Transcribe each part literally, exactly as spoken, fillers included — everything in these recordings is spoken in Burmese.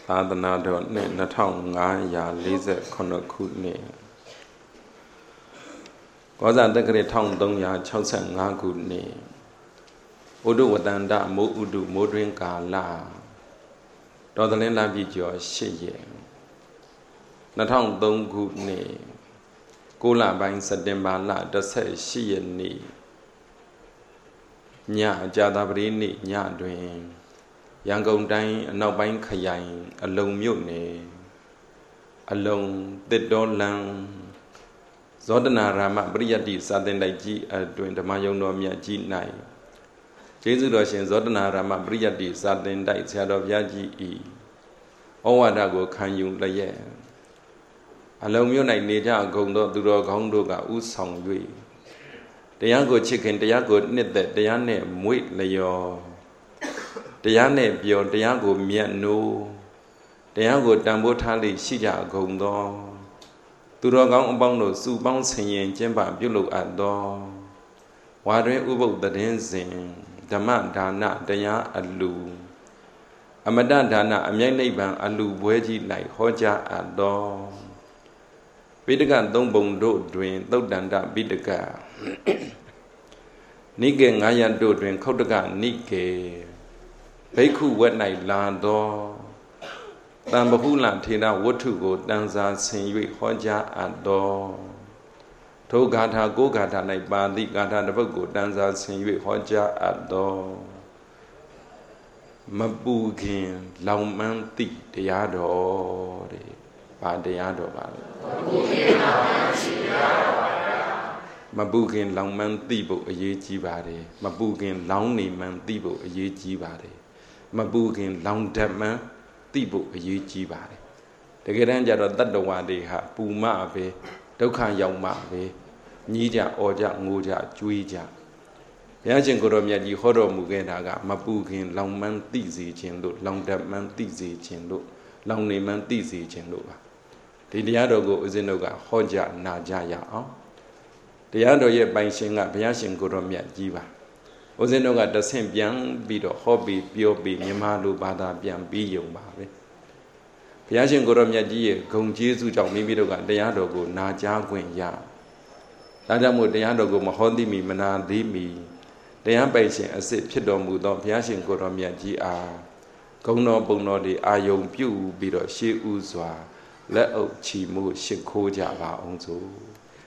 သာသနာတော်နှစ်နှစ်ထောင်ငါးရာလေးဆယ်ခုနှစ်ခုနှစ်ကောဇာတက္ကရာတစ်ထောင်သုံးရာခြောက်ဆယ်ငါးခုနှစ်ဥဒုဝတန္တမိုးဥဒုမိုးတွင်ကာလတော်သလင်းလပြည့်ကျော်ရှစ်ရက်နှစ်ထောင်သုံးခုနှစ်ကိုလပိုင်းစက်တင်ဘာလတစ်ဆယ်ရှစ်ရက်နေ့ညကြာသပတေးနေ့ညတွင်ရန်ကုန်တိုင်းအနောက်ပိုင်းခရိုင်အလုံမြို့နယ်အလုံတစ်တော်လန်းဇောတနာရာမပရိယတ္တိစာသင်တိုက်ကြီးအတွင်ဓမ္မယုံတော်မြတ်ကြီး၌ကျေးဇူးတော်ရှင်ဇောတနာရာမပရိယတ္တိစာသင်တိုက်ဆရာတော်ဘုရားကြီးဤဩဝါဒကိုခံယူလျက်အလုံမြို့၌နေကြကုန်သောသူတော်ကောင်းတို့ကဥဆောင်၍တရားကိုချစ်ခင်တရားကိုနှစ်သက်တရားနဲ့မွေ့လျော်တရားနဲ့ပြောတရားကိုမြတ်နိုးတရားကိုတန်ဖိုးထားလိရှိကြကုန်သောသူတော်ကောင်းအပေါင်းတို့စုပေါင်းဆင်ရင်ကျင့်ပပြုလုပ်အပ်သောဝါတွင်ဥပုပ်သတင်းစဉ်ဓမ္မဒါနတရားအလူအမတဒါနအမြိုက်နိဗ္ဗာန်အလူပွဲကြီး၌ဟောကြားအပ်သောပိဋကသုံးပုံတို့တွင်သုတ်တန္တပိဋကနိကေငါးရတို့တွင်ခုတ်တကနိကေဘိက္ခုဝက်၌လာသောတံပဟုလထေရဝတ္ထုကိုတန်စာဆင်၍ဟောကြားအပ်သောထိုဂါထာကိုဂါထာ၌ပါဠိဂါထာတစ်ပုဒ်ကိုတန်စာဆင်၍ဟောကြားအပ်သောမပူခင်လောင်မန်းတိတရားတော်တဲ့ဘာတရားတော်ပါလဲမပူခင်လောင်မန်းတိဖို့အရေးကြီးပါတယ်မပူခင်လောင်နေမှန်းတိဖို့အရေးကြီးပါတယ်မပူခင်လောင်ဓာတ်မှန်းသိဖို့အရေးကြီးပါတယ်တကယ်တမ်းကျတော့တတ္တဝါတွေဟာပူမပဲဒုက္ခရောက်မှပဲညီးကြအော်ကြငိုကြကြွေးကြဘုရားရှင်ကိုရောမြတ်ကြီးဟောတော်မူခဲ့တာကမပူခင်လောင်မှန်းသိစေခြင်းလို့လောင်ဓာတ်မှန်းသိစေခြင်းလို့လောင်နေမှန်းသိစေခြင်းလို့ပါဒီတရားတော်ကိုဦးဇင်းတို့ကဟောကြားနာကြရအောင်တရားတော်ရဲ့ပိုင်ရှင်ကဘုရားရှင်ကိုရောမြတ်ကြီးပါဦးဇင်းတို့ကတဆင့်ပြန်ပြီးတော့ဟောပြီးပြောပြီးမြန်မာလိုဘာသာပြန်ပြီးယုံပါပဲဘုရားရှင်ကိုရောမြတ်ကြီးရဲ့ဂုဏ်ကျေးဇူးကြောင့်မိမိတို့ကတရားတော်ကိုနာကြားခွင့်ရဒါကြောင့်မို့တရားတော်ကိုမဟောသိမီမနာသိမီတရားပိုင်ရှင်အစစ်ဖြစ်တော်မူသောဘုရားရှင်ကိုရောမြတ်ကြီးအားဂုဏ်တော်ပုံတော်တွေအာယုံပြုပြီးတော့ရှေးဥစွာလက်အုပ်ချီမှုရှ िख ိုးကြပါအောင်စို့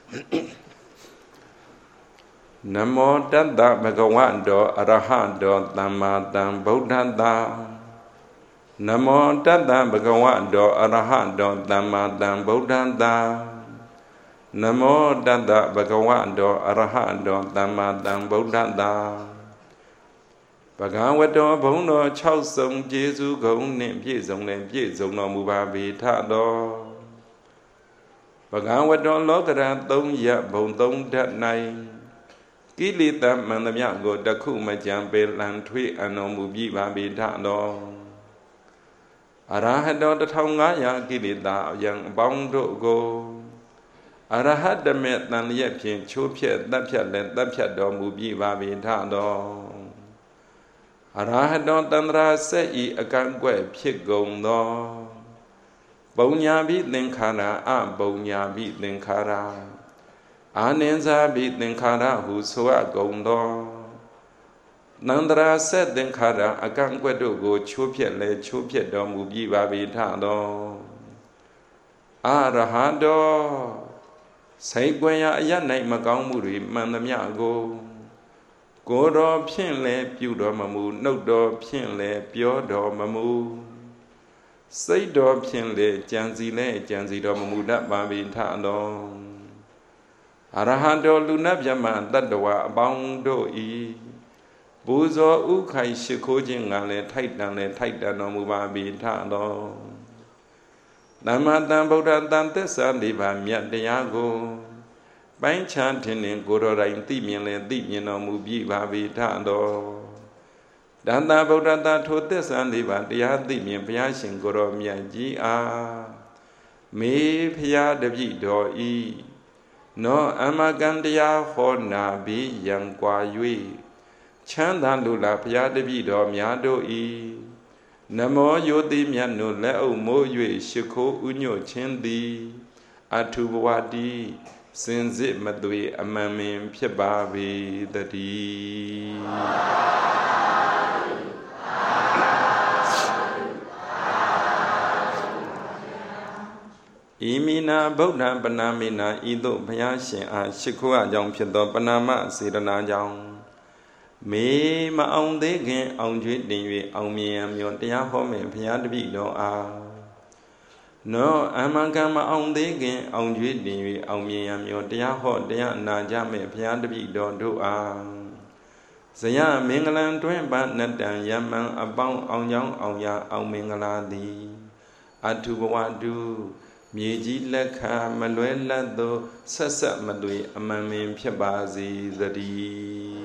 နမောတတ္တဗဂဝတောအရဟတောသမ္မာသမ္ဗုဒ္ဓတ္တနမောတတ္တဗဂဝတောအရဟတောသမ္မာသမ္ဗုဒ္ဓတ္တနမောတတ္တဗဂဝတောအရဟတောသမ္မာသမ္ဗုဒ္ဓတ္တဗဂဝတောဘုံတော်၆စုံကျေးဇူးဂုဏ်နှင့်ပြည့်စုံလည်းပြည့်စုံတော်မူပါပေထသောဗဂဝတောလောကရသုံးရဘုံသုံးဓာတ်၌ကိလေသာမှန်သမျှကိုတခုမကြံပေလံထွေးအတော်မူပြီးပါပေထသောအရဟတောတစ်ထောင်ငါးရာကိလေသာအယံအပေါင်းတို့ကိုအရဟတမေတန်လျက်ဖြင့်ချိုးဖြက်တပ်ဖြတ်လည်းတပ်ဖြတ်တော်မူပြီးပါပေထသောအရဟတောတန္တရာဆက်ဤအကန့်ကွက်ဖြစ်ကုန်သောပုံညာပိသင်္ခါရအပုံညာပိသင်္ခါရအာနိဇာပိသင်္ခါရဟုဆိုအပ်ကုန်သောနန္တရာဆက်သင်္ခါရအကန့်ကွက်တို့ကိုချိုးဖြက်လဲချိုးဖြက်တော်မူပြီးပါပြီထသောအရဟတောစိတ်ကွယ်ရာအရ၌မကောင်းမှုတွေမှန်သမျှကိုကိုယ်တော်ဖြင့်လဲပြုတော်မမူနှုတ်တော်ဖြင့်လဲပြောတော်မမူစိတ်တော်ဖြင့်လဲကြံစီလဲကြံစီတော်မမူတတ်ပါပြီထသောအရဟတောလူနာမြမတတ္တဝါအပေါင်းတို့ဤပူဇော်ဥခိုင်ရှိခိုးခြင်းကလည်းထိုက်တန်လည်းထိုက်တန်တော်မူပါပြီထသောသမ္မာသမ္ဗုဒ္ဓတန်သစ္စာလေးပါးမြတ်တရားကိုပိုင်းခြားထင်ထင်ကိုယ်တော်တိုင်သိမြင်လည်းသိမြင်တော်မူပြီပါပြီထသောတန်တာဗုဒ္ဓတာထိုသစ္စာလေးပါးတရားသိမြင်ဘုရားရှင်ကိုယ်တော်မြတ်ကြီးအားမေဖျားတပိတော်ဤနောအမကံတရားဟောနာဘိယံကွာ၍ချမ်းသာလူလာဘုရားတပည့်တော်များတို့ဤနမောယောတိမြတ်နုလက်အုပ်မိုး၍ရှိခိုးဥညွတ်ခြင်းသည်အထုဘဝတိစင်စစ်မသွေအမှန်မင်ဖြစ်ပါပေတည်းဣမိနာဗုဒ္ဓံပနာမိနာဤသို့ဘုရားရှင်အားရှိခိုးအကြောင်းဖြစ်သောပနာမစေတနာကြောင့်မေမအောင်သေးခင်အောင်ကျွေးတင်၍အောင်မြင်ရမျိုးတရားဟောမယ်ဘုရားတပည့်တော်အားနောအမှန်ကမအောင်သေးခင်အောင်ကျွေးတင်၍အောင်မြင်ရမျိုးတရားဟောတရားနာကြမယ်ဘုရားတပည့်တော်တို့အားဇယမင်္ဂလံတွင်ပနတံယမံအပေါင်းအောင်ကြောင်းအောင်ရအောင်မင်္ဂလာသည်အထုဘဝတုမြေကြီးလက်ခမလွဲလတ်သောဆက်ဆက်မသွေအမှန်မင်ဖြစ်ပါစေသတည်း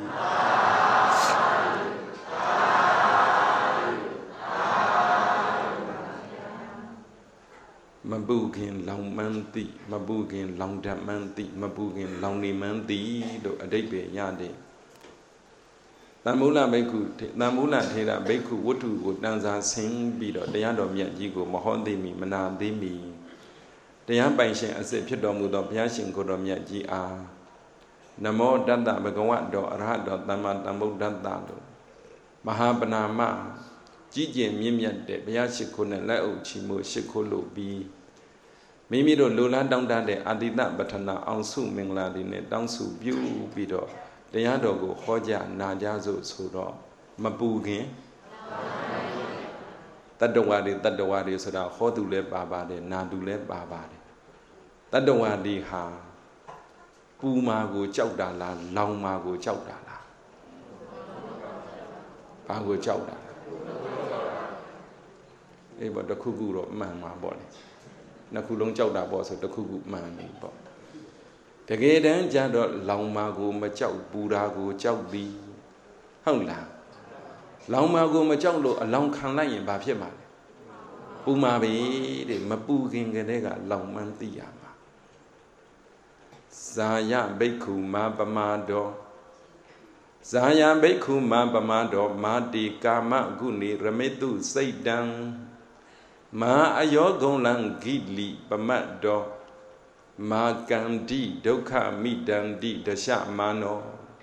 မပုခင်လောင်မန်းတိမပုခင်လောင်ဓမ္မန်းတိမပုခင်လောင်နေမန်းတိတို့အဓိပ္ပာယ်ရတယ်တမ္မူလဘိက္ခုတမ္မူလထေရဘိက္ခုဝတ္ထုကိုတန်စာဆင်းပြီးတော့တရားတော်မြတ်ကြီးကိုမဟောသိမီမနာသိမီတရားပိုင်ရှင်အစစ်ဖြစ်တော်မူသောဘုရားရှင်ကိုယ်တော်မြတ်ကြီးအားနမောတတ္တဘဂဝတောအရဟတောသမ္မာသမ္ဗုဒ္ဓတ္တလို့မဟာပနာမကြီးကျယ်မြင့်မြတ်တဲ့ဘုရားရှိခိုးနဲ့လက်အုပ်ချီမို့ရှိခိုးလို့ပြီးမိမိတို့လိုလားတောင်းတတဲ့အာတိတပဋ္ဌနာအောင်စုမင်္ဂလာတွေနဲ့တောင်းစုပြုပြီးတော့တရားတော်ကိုဟောကြားနာကြားစို့ဆိုတော့မပူခင်တတ္တဝါတွေတတ္တဝါတွေဆိုတာဟောသူလည်းပါပါတယ်နာသူလည်းပါပါတယ်တတ္တဝါတွေဟာပူမာကိုကြောက်တာလားလောင်မာကိုကြောက်တာလားဘာကိုကြောက်တာအေးပေါ့တစ်ခုခုတော့မှန်မှာပေါ့လေနှစ်ခုလုံးကြောက်တာပေါ့ဆိုတစ်ခုခုမှန်ပြီပေါ့တကယ်တမ်းကျတော့လောင်မာကိုမကြောက်ပူတာကိုကြောက်ပြီးဟုတ်လားလောင်မာကိုမကြောက်လို့အလောင်ခံလိုက်ရင်ဘာဖြစ်မှာလဲပူမာပဲတဲ့မပူခင်ကတည်းကလောင်မှန်းသိရမှာဇာယဘိက္ခုမာပမာတောဇာယဘိက္ခုမာပမာတောမာတိကာမဂုဏိရမေတုစိတ်တံမာအယောဂုံလံဂိလိပမတ်တောမာကန္တိဒုက္ခမိတန္တိဒရှမာနော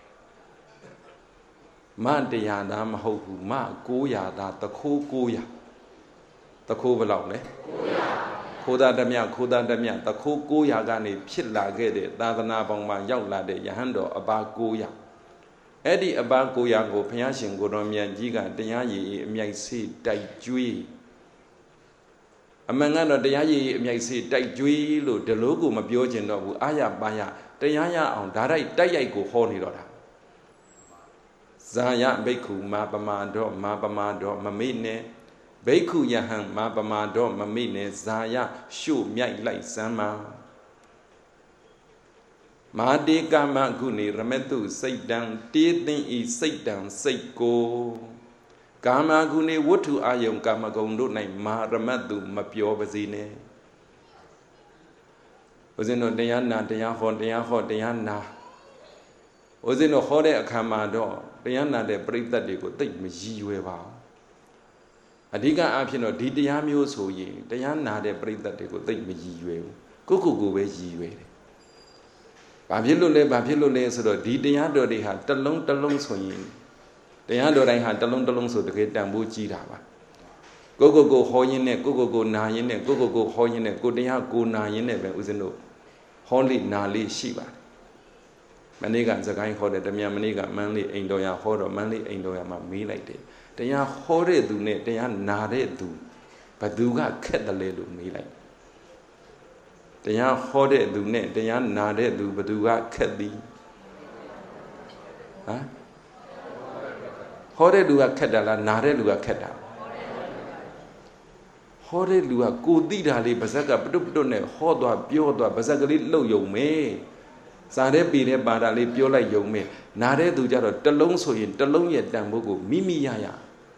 မတရားသားမဟုတ်ဘူးမကိုးရာသားတခိုးကိုးရာတခိုးဘယ်လောက်လဲခိုးသားဓမြခိုးသားဓမြတခိုးကိုးရာကနေဖြစ်လာခဲ့တဲ့သာသနာပေါင်းမှာရောက်လာတဲ့ယဟန်တော်အပါကိုးရာအဲ့ဒီအပါကိုးရာကိုဘုရားရှင်ကိုယ်တော်မြတ်ကြီးကတရားရည်အမြိုက်စေးတိုက်ကျွေးအမှန်ကတော့တရားရည်အမြိုက်စေးတိုက်ကျွေးလို့ဒီလိုကိုမပြောချင်တော့ဘူးအာရပါရတရားရအောင်ဓာတ်တိုက်ရိုက်ကိုဟောနေတော့တာဇာယဘိက္ခုမာပမာဒောမာပမာဒောမမိနဲ့ဘိက္ခုယဟံမာပမာဒောမမိနဲ့ဇာယရှုမြိုက်လိုက်စမ်းမာမာတေကာမဂုဏိရမတုစိတ်တံတေသင်ဤစိတ်တံစိတ်ကိုကာမဂုဏေဝတ္ထုအာယုံကာမဂုဏ်တို့၌မာရမတုမပြောပါစေနဲ့ဘုဇင်တို့တရားနာတရားဟောတရားဟောတရားနာဘုဇင်တို့ဟောတဲ့အခါမှာတော့တရားနာတဲ့ပရိသတ်တွေကိုသိမရည်ရွယ်ပါအဓိကအဖြစ်တော့ဒီတရားမျိုးဆိုရင်တရားနာတဲ့ပရိသတ်တွေကိုသိမရည်ရွယ်ဘူးကိုကိုကိုပဲရည်ရွယ်တယ်ဘာဖြစ်လို့လဲဘာဖြစ်လို့လဲဆိုတော့ဒီတရားတော်တွေဟာတလုံးတလုံးဆိုရင်တရားတော်တိုင်းဟာတလုံးတလုံးဆိုတကယ်တန်ဖိုးကြီးတာပါကိုကိုကိုဟောရင်းနဲ့ကိုကိုကိုနာရင်းနဲ့ကိုကိုကိုဟောရင်းနဲ့ကိုတရားကိုနာရင်းနဲ့ပဲဦးဇင်းတို့ဟောလိနာလိရှိပါတယ်မနေ့ကစကိုင်းဟောတယ်တမြန်မနေ့ကမန်းလေးအိမ်တော်ရဟောတော့မန်းလေးအိမ်တော်ရမှာမေးလိုက်တယ်တရားဟောတဲ့သူနဲ့တရားနာတဲ့သူဘသူကခက်တယ်လဲလို့မေးလိုက်တရားဟောတဲ့သူနဲ့တရားနာတဲ့သူဘသူကခက်သည်ဟမ်ဟောတဲ့လူကခက်တာလားနာတဲ့လူကခက်တာဟောတဲ့လူကကိုသိတာလေးပါဇက်ကပတုပတုနဲ့ဟောသွားပြောသွားပါဇက်ကလေးလှုပ်ယုံမေစားတဲ့ပေတဲ့ပါတာလေးပြောလိုက်ယုံမေနာတဲ့သူကြတော့တလုံးဆိုရင်တလုံးရဲ့တန်ဖိုးကိုမိမိရရ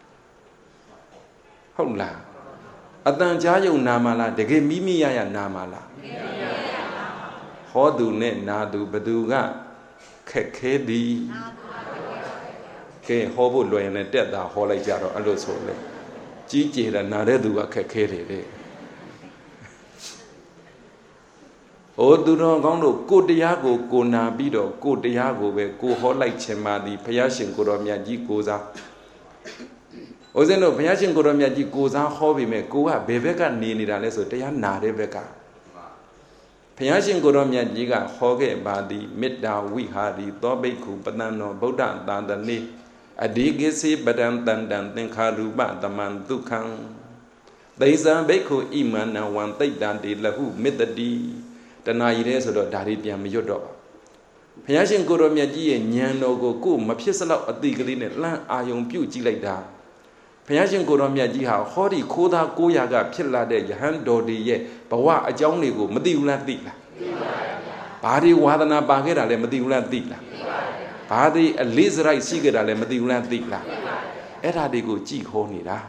ဟုတ်လားအတန်ကြားယုံနာမလားတကယ်မိမိရရနာမလားမိမိရရနာမဟောသူနဲ့နာသူဘသူကခက်ခဲသည်ကဲဟောဖို့လွယ်ရင်လည်းတက်တာဟောလိုက်ကြတော့အဲ့လိုဆိုလေကြီးကျယ်တာနာတဲ့သူကခက်ခဲတယ်တဲ့ဟိုသူတော်ကောင်းတို့ကိုတရားကိုကိုနာပြီးတော့ကိုတရားကိုပဲကိုဟောလိုက်ခြင်းပါသည်ဘုရားရှင်ကိုတော်မြတ်ကြီးကိုစားဦးဇင်းတို့ဘုရားရှင်ကိုတော်မြတ်ကြီးကိုစားဟောပြီးမဲ့ကိုကဘယ်ဘက်ကနေနေတာလဲဆိုတရားနာတဲ့ဘက်ကဘုရားရှင်ကိုတော်မြတ်ကြီးကဟောခဲ့ပါသည်မေတ္တာဝိဟာရီသောဘိက္ခုပတံနောဗုဒ္ဓသာသနေအဓိကိစေပဒံတန္တံသင်္ခါရူပတမံဒုက္ခံသိဇံဘိက္ခုဣမန္နဝံတိတ်တံတေလဟုမေတ္တိတဏှာကြီးတဲ့ဆိုတော့ဒါတွေပြန်မရွတ်တော့ပါဘုရားရှင်ကိုတော်မြတ်ကြီးရဲ့ဉာဏ်တော်ကိုကိုမဖြစ်စလောက်အတိကလေးနဲ့လှမ်းအာယုံပြုတ်ကြည့်လိုက်တာဘုရားရှင်ကိုတော်မြတ်ကြီးဟာဟောဒီခိုးသားကိုးရာကဖြစ်လာတဲ့ယဟန်တော်တွေရဲ့ဘဝအကြောင်းတွေကိုမသိဘူးလားသိလားသိပါပါဘုရားဘာတွေဝါသနာပါခဲ့တာလဲမသိဘူးလားသိလားသိပါပါဘာတွေအလေးစရိုက်ရှိခဲ့တာလဲမသိဘူးလားသိလားသိပါပါအဲ့ဒါတွေကိုကြည်ခေါ်နေတာ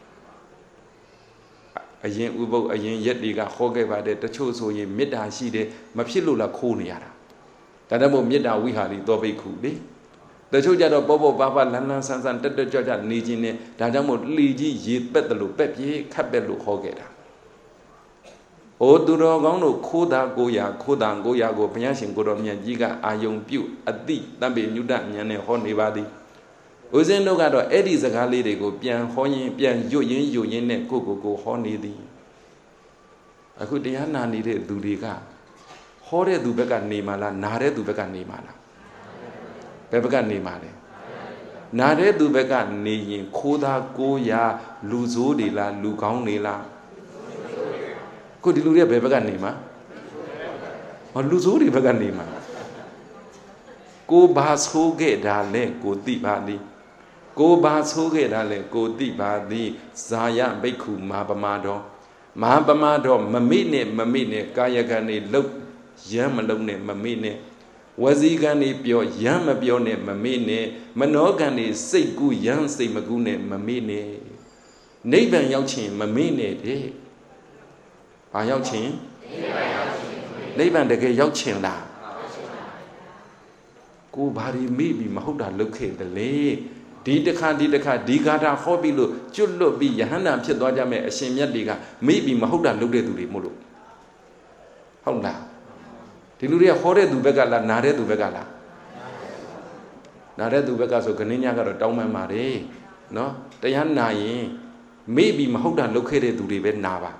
အရင်ဥပုပ်အရင်ရက်တွေကဟောခဲ့ပါတယ်တချို့ဆိုရင်မေတ္တာရှိတယ်မဖြစ်လို့လားခိုးနေရတာဒါတမို့မေတ္တာဝိဟာရီသောဘိက္ခုလေတချို့ကြတော့ပေါ့ပေါ့ပါပါလန်းလန်းဆန်းဆန်းတက်တက်ကြွကြွနေခြင်းနဲ့ဒါကြောင့်မို့လှီကြီးရေပက်တယ်လို့ပက်ပြေးခတ်ပက်လို့ဟောခဲ့တာဟိုသူတော်ကောင်းတို့ခိုးတာကိုရာခိုးတာကိုရာကိုဘုရားရှင်ကိုတော်မြတ်ကြီးကအာယုံပြုအတိတမ္ပေညုတဉာဏ်နဲ့ဟောနေပါသည်ဦးဇင်းတို့ကတော့အဲ့ဒီစကားလေးတွေကိုပြန်ဟောရင်ပြန်ရွတ်ရင်ရွတ်ရင်နဲ့ကိုကိုကိုဟောနေသည်အခုတရားနာနေတဲ့သူတွေကဟောတဲ့သူဘက်ကနေမှာလားနာတဲ့သူဘက်ကနေမှာလားဘယ်ဘက်ကနေမှာလဲနာတဲ့သူဘက်ကနေရင်ခိုးသားကိုရာလူဆိုးတွေလားလူကောင်းတွေလားကိုဒီလူတွေဘယ်ဘက်ကနေမှာဟောလူဆိုးတွေဘက်ကနေမှာကိုဘာဆိုးခဲ့တာလဲကိုသိပါသည်ကိုဘာဆိုးခဲ့တာလဲကိုသိပါသည်ဇာယဘိက္ခုမာပမာတော်မာပမာတော်မမိနဲ့မမိနဲ့ကာယကံနေလှုပ်ရမ်းမလုံးနဲ့မမိနဲ့ဝစီကံနေပြောရမ်းမပြောနဲ့မမိနဲ့မနောကံနေစိတ်ကူးရမ်းစိတ်မကူးနဲ့မမိနဲ့နိဗ္ဗာန်ရောက်ခြင်းမမိနဲ့တဲ့ဘာရောက်ခြင်းနိဗ္ဗာန်တကယ်ရောက်ခြင်းလားကိုဘာဒီမိပြီးမဟုတ်တာလုပ်ခဲ့တယ်လေဒီတခါဒီတခါဒီဂါထာဟောပြီးလို့ကျွတ်လွတ်ပြီးယဟန္တာဖြစ်သွားကြမဲ့အရှင်မြတ်တွေကမိပြီးမဟုတ်တာလုပ်တဲ့သူတွေမို့လို့ဟုတ်လားဒီလူတွေကဟောတဲ့သူဘက်ကလားနာတဲ့သူဘက်ကလားနာတဲ့သူဘက်ကဆိုခဏညကတော့တောင်းပန်ပါတယ်နော်တရားနာရင်မိပြီးမဟုတ်တာလုပ်ခဲ့တဲ့သူတွေပဲနာပါ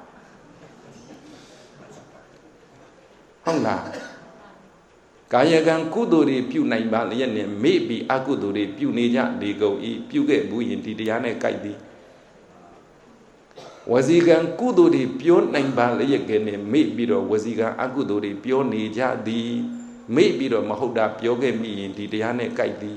ဟုတ်လားကာယကံကုသိုလ်တွေပြုနိုင်ပါလျက်နဲ့မိပြီးအကုသိုလ်တွေပြုနေကြလေကုန်ဤပြုခဲ့ဘူးရင်ဒီတရားနဲ့ကြိုက်သည်ဝစီကံကုသိုလ်တွေပြောနိုင်ပါလျက်ကနဲ့မိပြီးတော့ဝစီကံအကုသိုလ်တွေပြောနေကြသည်မိပြီးတော့မဟုတ်တာပြောခဲ့မိရင်ဒီတရားနဲ့ကြိုက်သည်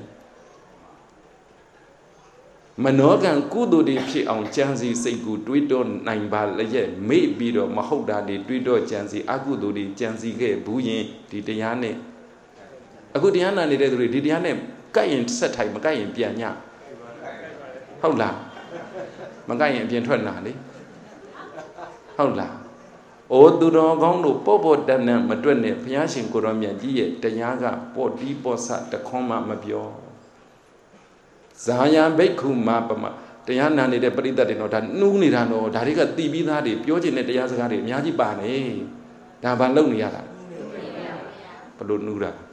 မနောကံကုသိုလ်တွေဖြစ်အောင်ကြံစီစိတ်ကိုတွေးတောနိုင်ပါလျက်မိပြီးတော့မဟုတ်တာတွေတွေးတောကြံစီအကုသိုလ်တွေကြံစီခဲ့ဘူးရင်ဒီတရားနဲ့အခုတရားနာနေတဲ့သူတွေဒီတရားနဲ့ကြိုက်ရင်ဆက်ထိုင်မကြိုက်ရင်ပြန်ညဟုတ်လားမကြိုက်ရင်အပြင်ထွက်နာလေဟုတ်လားအိုသူတော်ကောင်းတို့ပေါ့ပေါ့တန်တန်မတွက်နဲ့ဘုရားရှင်ကိုရောမြတ်ကြီးရဲ့တရားကပေါ့တီးပေါ့ဆတခွန်းမှမပြောဇာယံဘိက္ခုမာပမတရားနာနေတဲ့ပရိသတ်တွေတော့ဒါနှူးနေတာတော့ဒါတွေကတီးပြီးသားတွေပြောချင်တဲ့တရားစကားတွေအများကြီးပါနေဒါဘာလုပ်နေရတာဘလို့နှူးတာ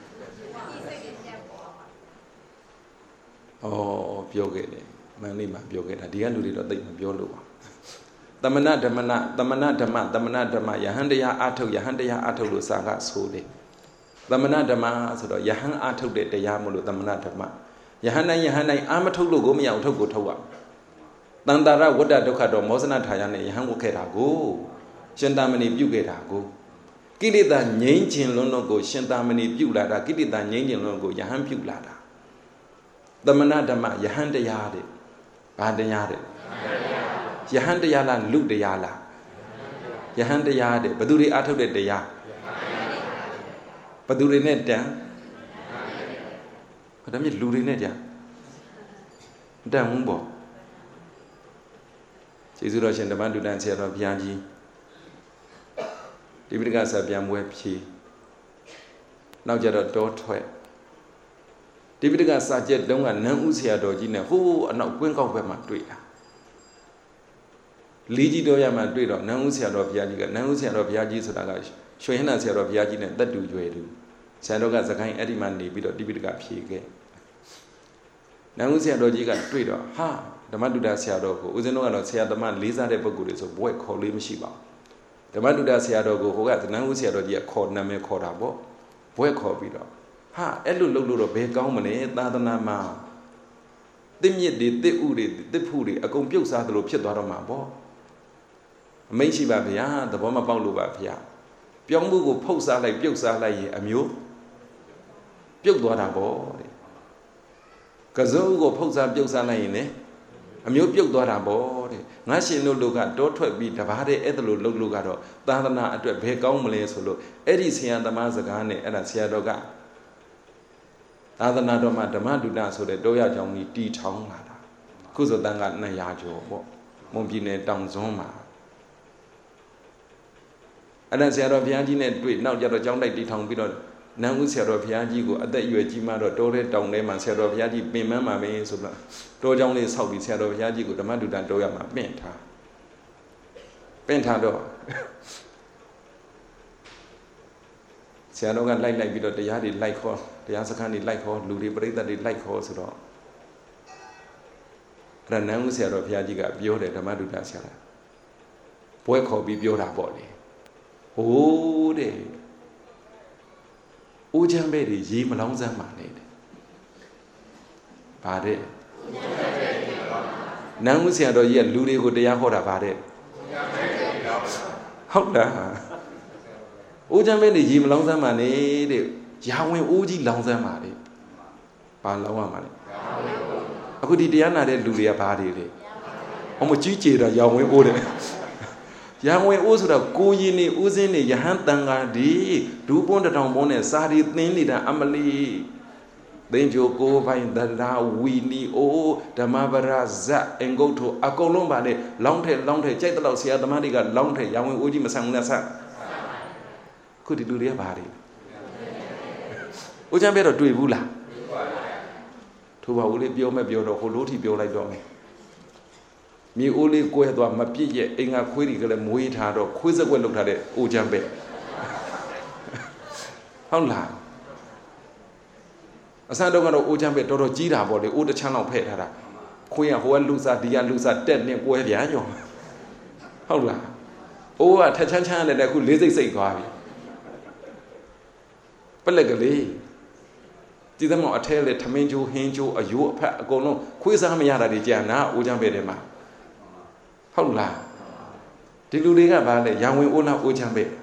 ဩပြောခဲ့တယ်မန်လေးမှာပြောခဲ့တာဒီကလူတွေတော့သိမပြောလို့ပါသမဏဓမ္မနသမဏဓမ္မသမဏဓမ္မယဟန်တရားအာထုတ်ယဟန်တရားအာထုတ်လို့စာကဆိုတယ်သမဏဓမ္မဆိုတော့ယဟန်အာထုတ်တဲ့တရားမလို့သမဏဓမ္မယဟန်တိုင်းယဟန်တိုင်းအာမထုတ်လို့ကိုမရအောင်ထုတ်ကိုထုတ်ရတန်တာရဝတ္တဒုက္ခတော့မောဇနထာယနဲ့ယဟန်ဝတ်ခဲ့တာကိုရှင်သာမဏေပြုခဲ့တာကိုကိလေသာငြိမ်းခြင်းလွန်းလို့ကိုရှင်သာမဏေပြုလာတာကိလေသာငြိမ်းခြင်းလွန်းကိုယဟန်ပြုလာတာသမဏဓမ္မယဟန်တရားတဲ့ဘာတရားတဲ့ယဟန်တရားလားလူတရားလားယဟန်တရားတဲ့ဘသူတွေအားထုတ်တဲ့တရားဘသူတွေနဲ့တန်ဘာတည်းလူတွေနဲ့ကြာတန်ဘူးပေါ့ကျေးဇူးတော်ရှင်ဓမ္မဒုတန်ဆရာတော်ဘုရားကြီးဒီပိဋကစာပြန်ပွဲဖြေနောက်ကြတော့တောထွက်ဒီပိဋကစာကျက်တုံးကနန်းဦးဆရာတော်ကြီးနဲ့ဟိုးအနောက်ကွင်းကောက်ဘက်မှာတွေ့တာလေးကြီးတော်ရမှတွေ့တော့နန်းဦးဆရာတော်ဘုရားကြီးကနန်းဦးဆရာတော်ဘုရားကြီးဆိုတာကရွှေဟင်းဆရာတော်ဘုရားကြီးနဲ့တက်တူရွယ်တူဆရာတော်ကစကိုင်းအဲ့ဒီမှနေပြီးတော့တိပိဋကဖြေခဲ့နန်းဦးဆရာတော်ကြီးကတွေ့တော့ဟာဓမ္မတုဒ္ဒဆရာတော်ကိုဦးဇင်းတို့ကတော့ဆရာသမားလေးစားတဲ့ပုဂ္ဂိုလ်တွေဆိုဘွဲ့ခေါ်လေးမရှိပါဘူးဓမ္မတုဒ္ဒဆရာတော်ကိုဟိုကနန်းဦးဆရာတော်ကြီးကခေါ်နာမည်ခေါ်တာပေါ့ဘွဲ့ခေါ်ပြီးတော့ဟာအဲ့လိုလုပ်လို့တော့ဘယ်ကောင်းမလဲသာသနာမှာတစ်မြစ်တွေတစ်ဥတွေတစ်ဖူတွေအကုန်ပြုတ်စားသလိုဖြစ်သွားတော့မှာပေါ့အမိန့်ရှိပါဗျာသဘောမပေါက်လို့ပါဗျာပြောင်းမှုကိုဖုတ်စားလိုက်ပြုတ်စားလိုက်ရင်အမျိုးပြုတ်သွားတာပေါ့တဲ့ကစိုးကိုဖုတ်စားပြုတ်စားလိုက်ရင်လေအမျိုးပြုတ်သွားတာပေါ့တဲ့ငါရှင်တို့လူကတောထွက်ပြီးတပါးတဲ့အဲ့ဒါလိုလှုပ်လို့ကတော့သာသနာအတွက်ဘယ်ကောင်းမလဲဆိုလို့အဲ့ဒီဆရာသမားစကားနဲ့အဲ့ဒါဆရာတော်ကသာသနာတော်မှာဓမ္မဒုဒ္ဒဆိုတဲ့တောရကြောင်းကြီးတီထောင်လာတာခုဆိုတန်ကနှစ်ရာကျော်ပေါ့မွန်ပြည်နယ်တောင်စွန်းမှာအဲ့ဒါဆရာတော်ဘုရားကြီးနဲ့တွေ့နောက်ကြတော့ကျောင်းတိုက်တီထောင်ပြီးတော့နန်းဦးဆရာတော်ဘုရားကြီးကိုအသက်အရွယ်ကြီးမှတော့တောထဲတောင်ထဲမှာဆရာတော်ဘုရားကြီးပင်ပန်းမှာပဲဆိုတော့တောကျောင်းလေးဆောက်ပြီးဆရာတော်ဘုရားကြီးကိုဓမ္မဒုဒ္ဒတောရမှာပင့်ထားပင့်ထားတော့ဆရာတော်ကလိုက်လိုက်ပြီးတော့တရားတွေလိုက်ခေါ်တရားစခန်းတွေလိုက်ခေါ်လူတွေပြိဿတွေလိုက်ခေါ်ဆိုတော့အဲ့ဒါနန်းဦးဆရာတော်ဘုရားကြီးကပြောတယ်ဓမ္မဒုဒ္ဒဆရာဘွဲခေါ်ပြီးပြောတာပေါ့လေဟိုးတဲ့ဦးချမ်းပဲတွေရေမလောင်းစမ်းပါနဲ့တဲ့ဗါတဲ့နန်းဦးဆရာတော်ကြီးကလူတွေကိုတရားဟောတာဗါတဲ့ဟုတ်လားဦးချမ်းပဲတွေရေမလောင်းစမ်းပါနဲ့တဲ့ရာဝင်ဦးကြီးလောင်းစမ်းပါတဲ့ဘာလောင်းရမှာလဲအခုဒီတရားနာတဲ့လူတွေကဘာတွေလဲအမကြီးကြေတာရာဝင်ဦးတယ်ရာဝင်အိုးဆိုတော့ကိုရင်နေဦးစင်းနေယဟန်တန်ဃာဒီဒူးပွန်းတထောင်ပွန်းနဲ့စာရီသင်းနေတာအမလီသိင်ချိုကိုပိုင်တရာဝီနီအိုဓမ္မပရဇတ်အင်္ဂုတ်ထိုအကုန်လုံးပါလေလောင်းထဲလောင်းထဲကြိုက်တဲ့လောက်ဆရာသမားတွေကလောင်းထဲရာဝင်အိုးကြီးမဆန်ဘူးနဲ့ဆက်ခုဒီလူတွေကဘာတွေဦးချမ်းပဲတော့တွေ့ဘူးလားထိုးပါဦးလေးပြောမဲ့ပြောတော့ဟိုလိုထီပြောလိုက်တော့မယ်မြေအိုးလေးကွဲသွားမပြည့်ရဲ့အင်္ဂါခွေးတွေကလည်းမွေးထားတော့ခွေးစက်ွက်လောက်ထားတဲ့အိုချမ်းပဲဟုတ်လားအစတော့ကတော့အိုချမ်းပဲတော်တော်ကြီးတာပေါ့လေအိုးတစ်ချမ်းလောက်ဖဲ့ထားတာခွေးကဟိုကလူစားဒီကလူစားတက်နဲ့ကွဲပြန်ရောဟုတ်လားအိုးကထက်ချမ်းချမ်းနဲ့အခုလေးစိတ်စိတ်သွားပြီပလက်ကလေးဒီသမောင်အထဲလေထမင်းချိုးဟင်းချိုးအယိုးအဖက်အကုန်လုံးခွေးစားမရတာတွေကြံနာအိုချမ်းပဲထဲမှာဟုတ်လားဒီလူတွေကဘာလဲရံဝင်အိုးလားအိုချမ်းပဲ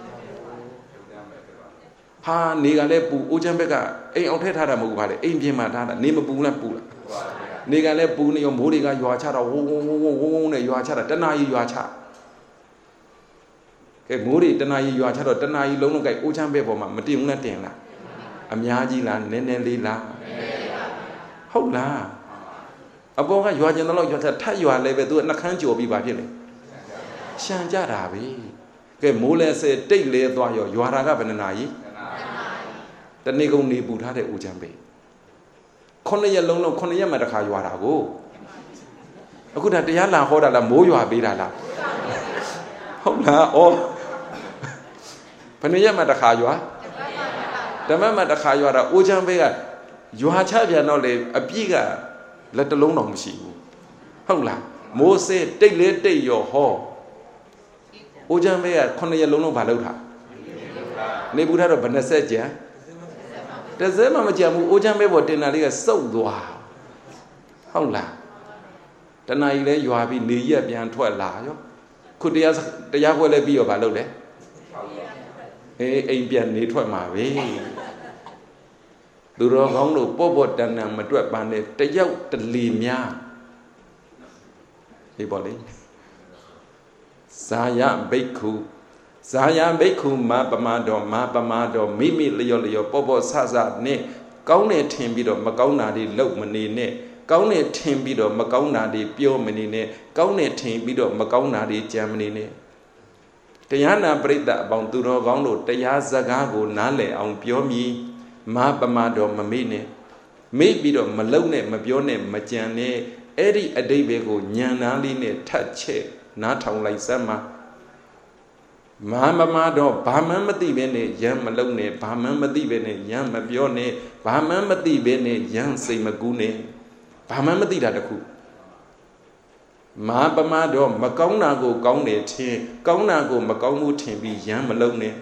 ဟာနေကလည်းပူအိုချမ်းဘက်ကအိမ်အောင်ထဲထားတာမဟုတ်ဘူးဗါလေအိမ်ပြင်မှာထားတာနေမပူလားပူလားနေကလည်းပူနေရောမိုးတွေကရွာချတော့ဝုန်းဝုန်းဝုန်းဝုန်းဝုန်းနဲ့ရွာချတာတနာကြီးရွာချကဲမိုးတွေတနာကြီးရွာချတော့တနာကြီးလုံးလုံးကဲအိုချမ်းဘက်ပေါ်မှာမတင်ဘူးလားတင်လားအများကြီးလားနည်းနည်းလေးလားဟုတ်လားအပေါ်ကရွာကျင်တော့ရွာချထပ်ရွာလဲပဲသူကနှခမ်းကြော်ပြီးပါဖြစ်လေရှမ်းကြတာပဲကဲမိုးလဲဆဲတိတ်လဲသွားရောရွာတာကဘယ်နှနာကြီးတနေ့ကုန်နေပူထားတဲ့ဦးချမ်းပဲခုနှစ်ရက်လုံးလုံးခုနှစ်ရက်မှတစ်ခါရွာတာကိုအခုဒါတရားလာဟောတာလားမိုးရွာပေးတာလားဟုတ်လားဩဘယ်နှရက်မှတစ်ခါရွာဓမ္မမှတစ်ခါရွာတာဦးချမ်းပဲကရွာချပြန်တော့လေအပြည့်ကလက်တလုံးတော့မရှိဘူးဟုတ်လားမိုးစေးတိတ်လေတိတ်ရောဟောဦးချမ်းပဲကခုနှစ်ရက်လုံးလုံးဘာလုပ်တာနေပူထားတော့ဘယ်နှဆက်ကြံတစ်စဲမှမကြံဘူးဦးချမ်းပဲပေါ်တင်တာလေးကစုပ်သွားဟုတ်လားတဏှာကြီးလဲရွာပြီးနေရက်ပြန်ထွက်လာရောခုတရားတရားခွဲလဲပြီးရောဘာလုပ်လဲအေးအိမ်ပြန်နေထွက်မှာပဲသူတော်ကောင်းတို့ပေါ့ပေါ့တန်တန်မတွက်ပန်းနဲ့တယောက်တလီများဒီပေါ့လေဇာယဘိက္ခုဇာယဘိက္ခုမပမတော်မပမတော်မိမိလျော်လျော်ပေါ့ပေါ့ဆဆနဲ့ကောင်းတယ်ထင်ပြီးတော့မကောင်းတာတွေလုပ်မနေနဲ့ကောင်းတယ်ထင်ပြီးတော့မကောင်းတာတွေပြောမနေနဲ့ကောင်းတယ်ထင်ပြီးတော့မကောင်းတာတွေကြံမနေနဲ့တရားနာပရိသတ်အပေါင်းသူတော်ကောင်းတို့တရားစကားကိုနားလည်အောင်ပြောမည်မပမတော်မမေ့နဲ့မေ့ပြီးတော့မလုံနဲ့မပြောနဲ့မကြံနဲ့အဲ့ဒီအတိတ်ပဲကိုညံနာလေးနဲ့ထတ်ချက်နားထောင်လိုက်စမ်းမှာမဟာမမတော့ဘာမှမသိပဲနဲ့ရမ်းမလုံနဲ့ဘာမှမသိပဲနဲ့ရမ်းမပြောနဲ့ဘာမှမသိပဲနဲ့ရမ်းစိတ်မကူးနဲ့ဘာမှမသိတာတခုမဟာပမတော့မကောင်းတာကိုကောင်းတယ်ထင်ကောင်းတာကိုမကောင်းဘူးထင်ပြီးရမ်းမလုံနဲ့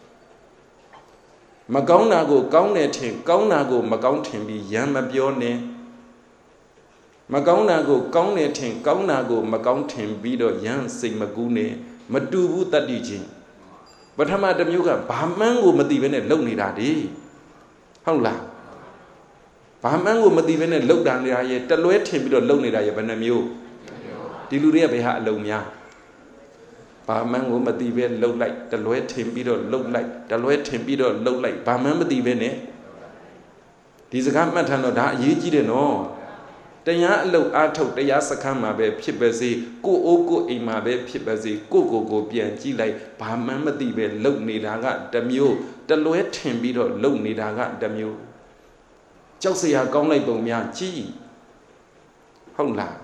မကောင်းတာကိုကောင်းတယ်ထင်ကောင်းတာကိုမကောင်းထင်ပြီးရမ်းမပြောနဲ့မကောင်းတာကိုကောင်းတယ်ထင်ကောင်းတာကိုမကောင်းထင်ပြီးတော့ရမ်းစိတ်မကူးနဲ့မတူဘူးတတ္တိချင်းပထမတစ်မျိုးကဘာမှန်းကိုမသိဘဲနဲ့လုံနေတာဒီဟုတ်လားဘာမှန်းကိုမသိဘဲနဲ့လုံတာနေတာရဲ့တလွဲထင်ပြီးတော့လုံနေတာရဲ့ဘယ်နှမျိုးဒီလူတွေကဘယ်ဟာအလုံးများဘာမှန်းကိုမသိပဲလုံလိုက်တလွဲထင်ပြီးတော့လုံလိုက်တလွဲထင်ပြီးတော့လုံလိုက်ဘာမှန်းမသိဘဲနဲ့ဒီစကားမှတ်ထားတော့ဒါအရေးကြီးတယ်နော်တရားအလုပ်အားထုတ်တရားစခန်းမှာပဲဖြစ်ပါစေကိုအိုးကိုအိမ်မှာပဲဖြစ်ပါစေကိုကိုကိုပြန်ကြည့်လိုက်ဘာမှမသိပဲလုံနေတာကတစ်မျိုးတလွဲထင်ပြီးတော့လုံနေတာကတစ်မျိုးကြောက်စရာကောင်းလိုက်ပုံများကြည့်ဟုတ်လား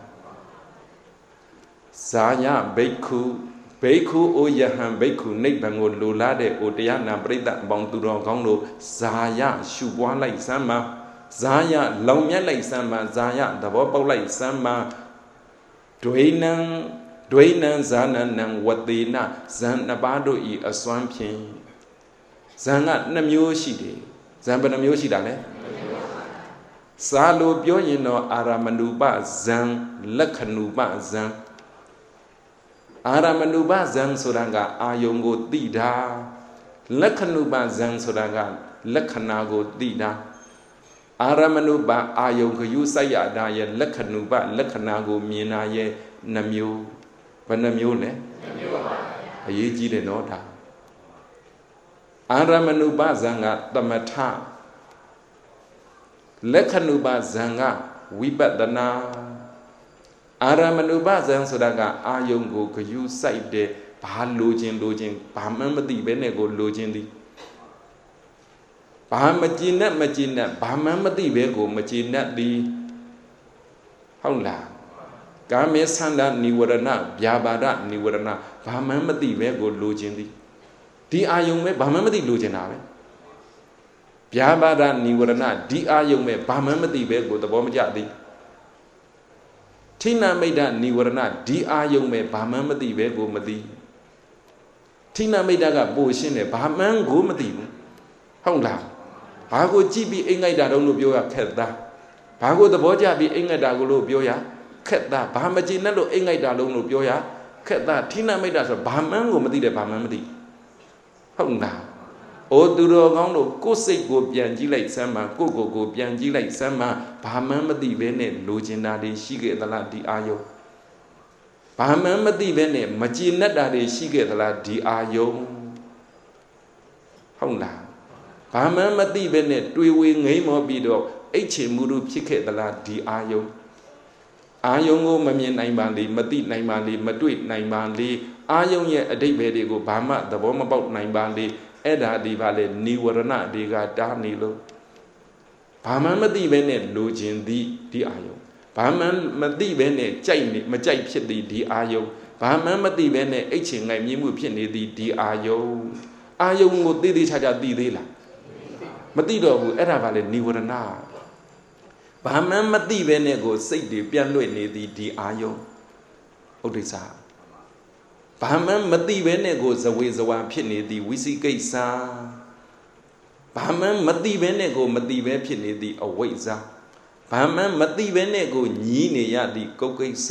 ဇာယဘိက္ခုဘိက္ခုအိုယဟံဘိက္ခုနိဗ္ဗာန်ကိုလိုလားတဲ့အိုတရားနာပရိသတ်အပေါင်းသူတော်ကောင်းတို့ဇာယရှုပွားလိုက်စမ်းပါဇာယလောင်မြတ်လိုက်စမ်းပါဇာယသဘောပေါက်လိုက်စမ်းပါဒွေနံဒွေနံဇာနနံဝတေနဇန်နှစ်ပါးတို့ဤအစွမ်းဖြင့်ဇန်ကနှစ်မျိုးရှိတယ်ဇန်ဘယ်နှမျိုးရှိတာလဲစာလိုပြောရင်တော့အာရမဏုပဇန်လက္ခဏုပဇန်အာရမဏုပဇန်ဆိုတာကအာယုံကိုသိတာလက္ခဏုပဇန်ဆိုတာကလက္ခဏာကိုသိတာအာရမဏုပအာယုံခယူစိုက်ရတာရဲ့လက္ခဏုပလက္ခဏာကိုမြင်တာရဲ့နှမျိုးဘယ်နှမျိုးလဲနှမျိုးပါအရေးကြီးတယ်နော်ဒါအာရမဏုပဇံကသမထလက္ခဏုပဇံကဝိပဿနာအာရမဏုပဇံဆိုတာကအာယုံကိုခယူစိုက်တဲ့ဘာလိုခြင်းလိုခြင်းဘာမှမသိဘဲနဲ့ကိုလိုခြင်းသည်ဘာမကြည်နဲ့မကြည်နဲ့ဘာမှမသိပဲကိုမကြည်နဲ့သည်ဟုတ်လားကာမေသန္တာနိဝရဏဗျာပါဒနိဝရဏဘာမှမသိပဲကိုလိုခြင်းသည်ဒီအာယုံပဲဘာမှမသိလိုခြင်းတာပဲဗျာပါဒနိဝရဏဒီအာယုံပဲဘာမှမသိပဲကိုသဘောမကျသည်ထိဏမိတ်တနိဝရဏဒီအာယုံပဲဘာမှမသိပဲကိုမသိထိဏမိတ်တကပို့ရှင်းတယ်ဘာမှန်းကိုမသိဘူးဟုတ်လားဘာကိုကြည့်ပြီးအိမ်ငိုက်တာတော့လို့ပြောရခက်သားဘာကိုသဘောကျပြီးအိမ်ငိုက်တာကိုလို့ပြောရခက်သားဘာမကြည်နဲ့လို့အိမ်ငိုက်တာလုံးလို့ပြောရခက်သားထိဏမိတ်တာဆိုဘာမှန်းကိုမသိတယ်ဘာမှန်းမသိဟုတ်လားအိုသူတော်ကောင်းတို့ကိုယ်စိတ်ကိုပြန်ကြည့်လိုက်စမ်းပါကိုယ့်ကိုယ်ကိုပြန်ကြည့်လိုက်စမ်းပါဘာမှန်းမသိဘဲနဲ့လိုချင်တာတွေရှိခဲ့သလားဒီအာယုံဘာမှန်းမသိဘဲနဲ့မကြည်နဲ့တာတွေရှိခဲ့သလားဒီအာယုံဟုတ်လားဘာမှမသိပဲနဲ့တွေ့ဝေငိမ့်မောပြီးတော့အိတ်ချေမှုတို့ဖြစ်ခဲ့သလားဒီအာယုံအာယုံကိုမမြင်နိုင်ပါလေမသိနိုင်ပါလေမတွေ့နိုင်ပါလေအာယုံရဲ့အတိတ်ပဲတွေကိုဘာမှသဘောမပေါက်နိုင်ပါလေအဲ့ဒါဒီပါလေနိဝရဏတွေကတားနေလို့ဘာမှမသိပဲနဲ့လိုချင်သည်ဒီအာယုံဘာမှမသိပဲနဲ့ကြိုက်နေမကြိုက်ဖြစ်သည်ဒီအာယုံဘာမှမသိပဲနဲ့အိတ်ချေငိုင်မြင်မှုဖြစ်နေသည်ဒီအာယုံအာယုံကိုသိသိချာချာသိသေးလားမသိတော့ဘူးအဲ့ဒါပါလေနိဝရဏဘာမှမသိပဲနဲ့ကိုစိတ်တွေပြန့်လွင့်နေသည်ဒီအာယုံဥဒိစ္စဘာမှမသိပဲနဲ့ကိုဇဝေဇဝါဖြစ်နေသည်ဝိသိကိစ္စဘာမှမသိပဲနဲ့ကိုမသိပဲဖြစ်နေသည်အဝိဇ္ဇာဘာမှမသိပဲနဲ့ကိုညီးနေရသည်ကုတ်ကိစ္စ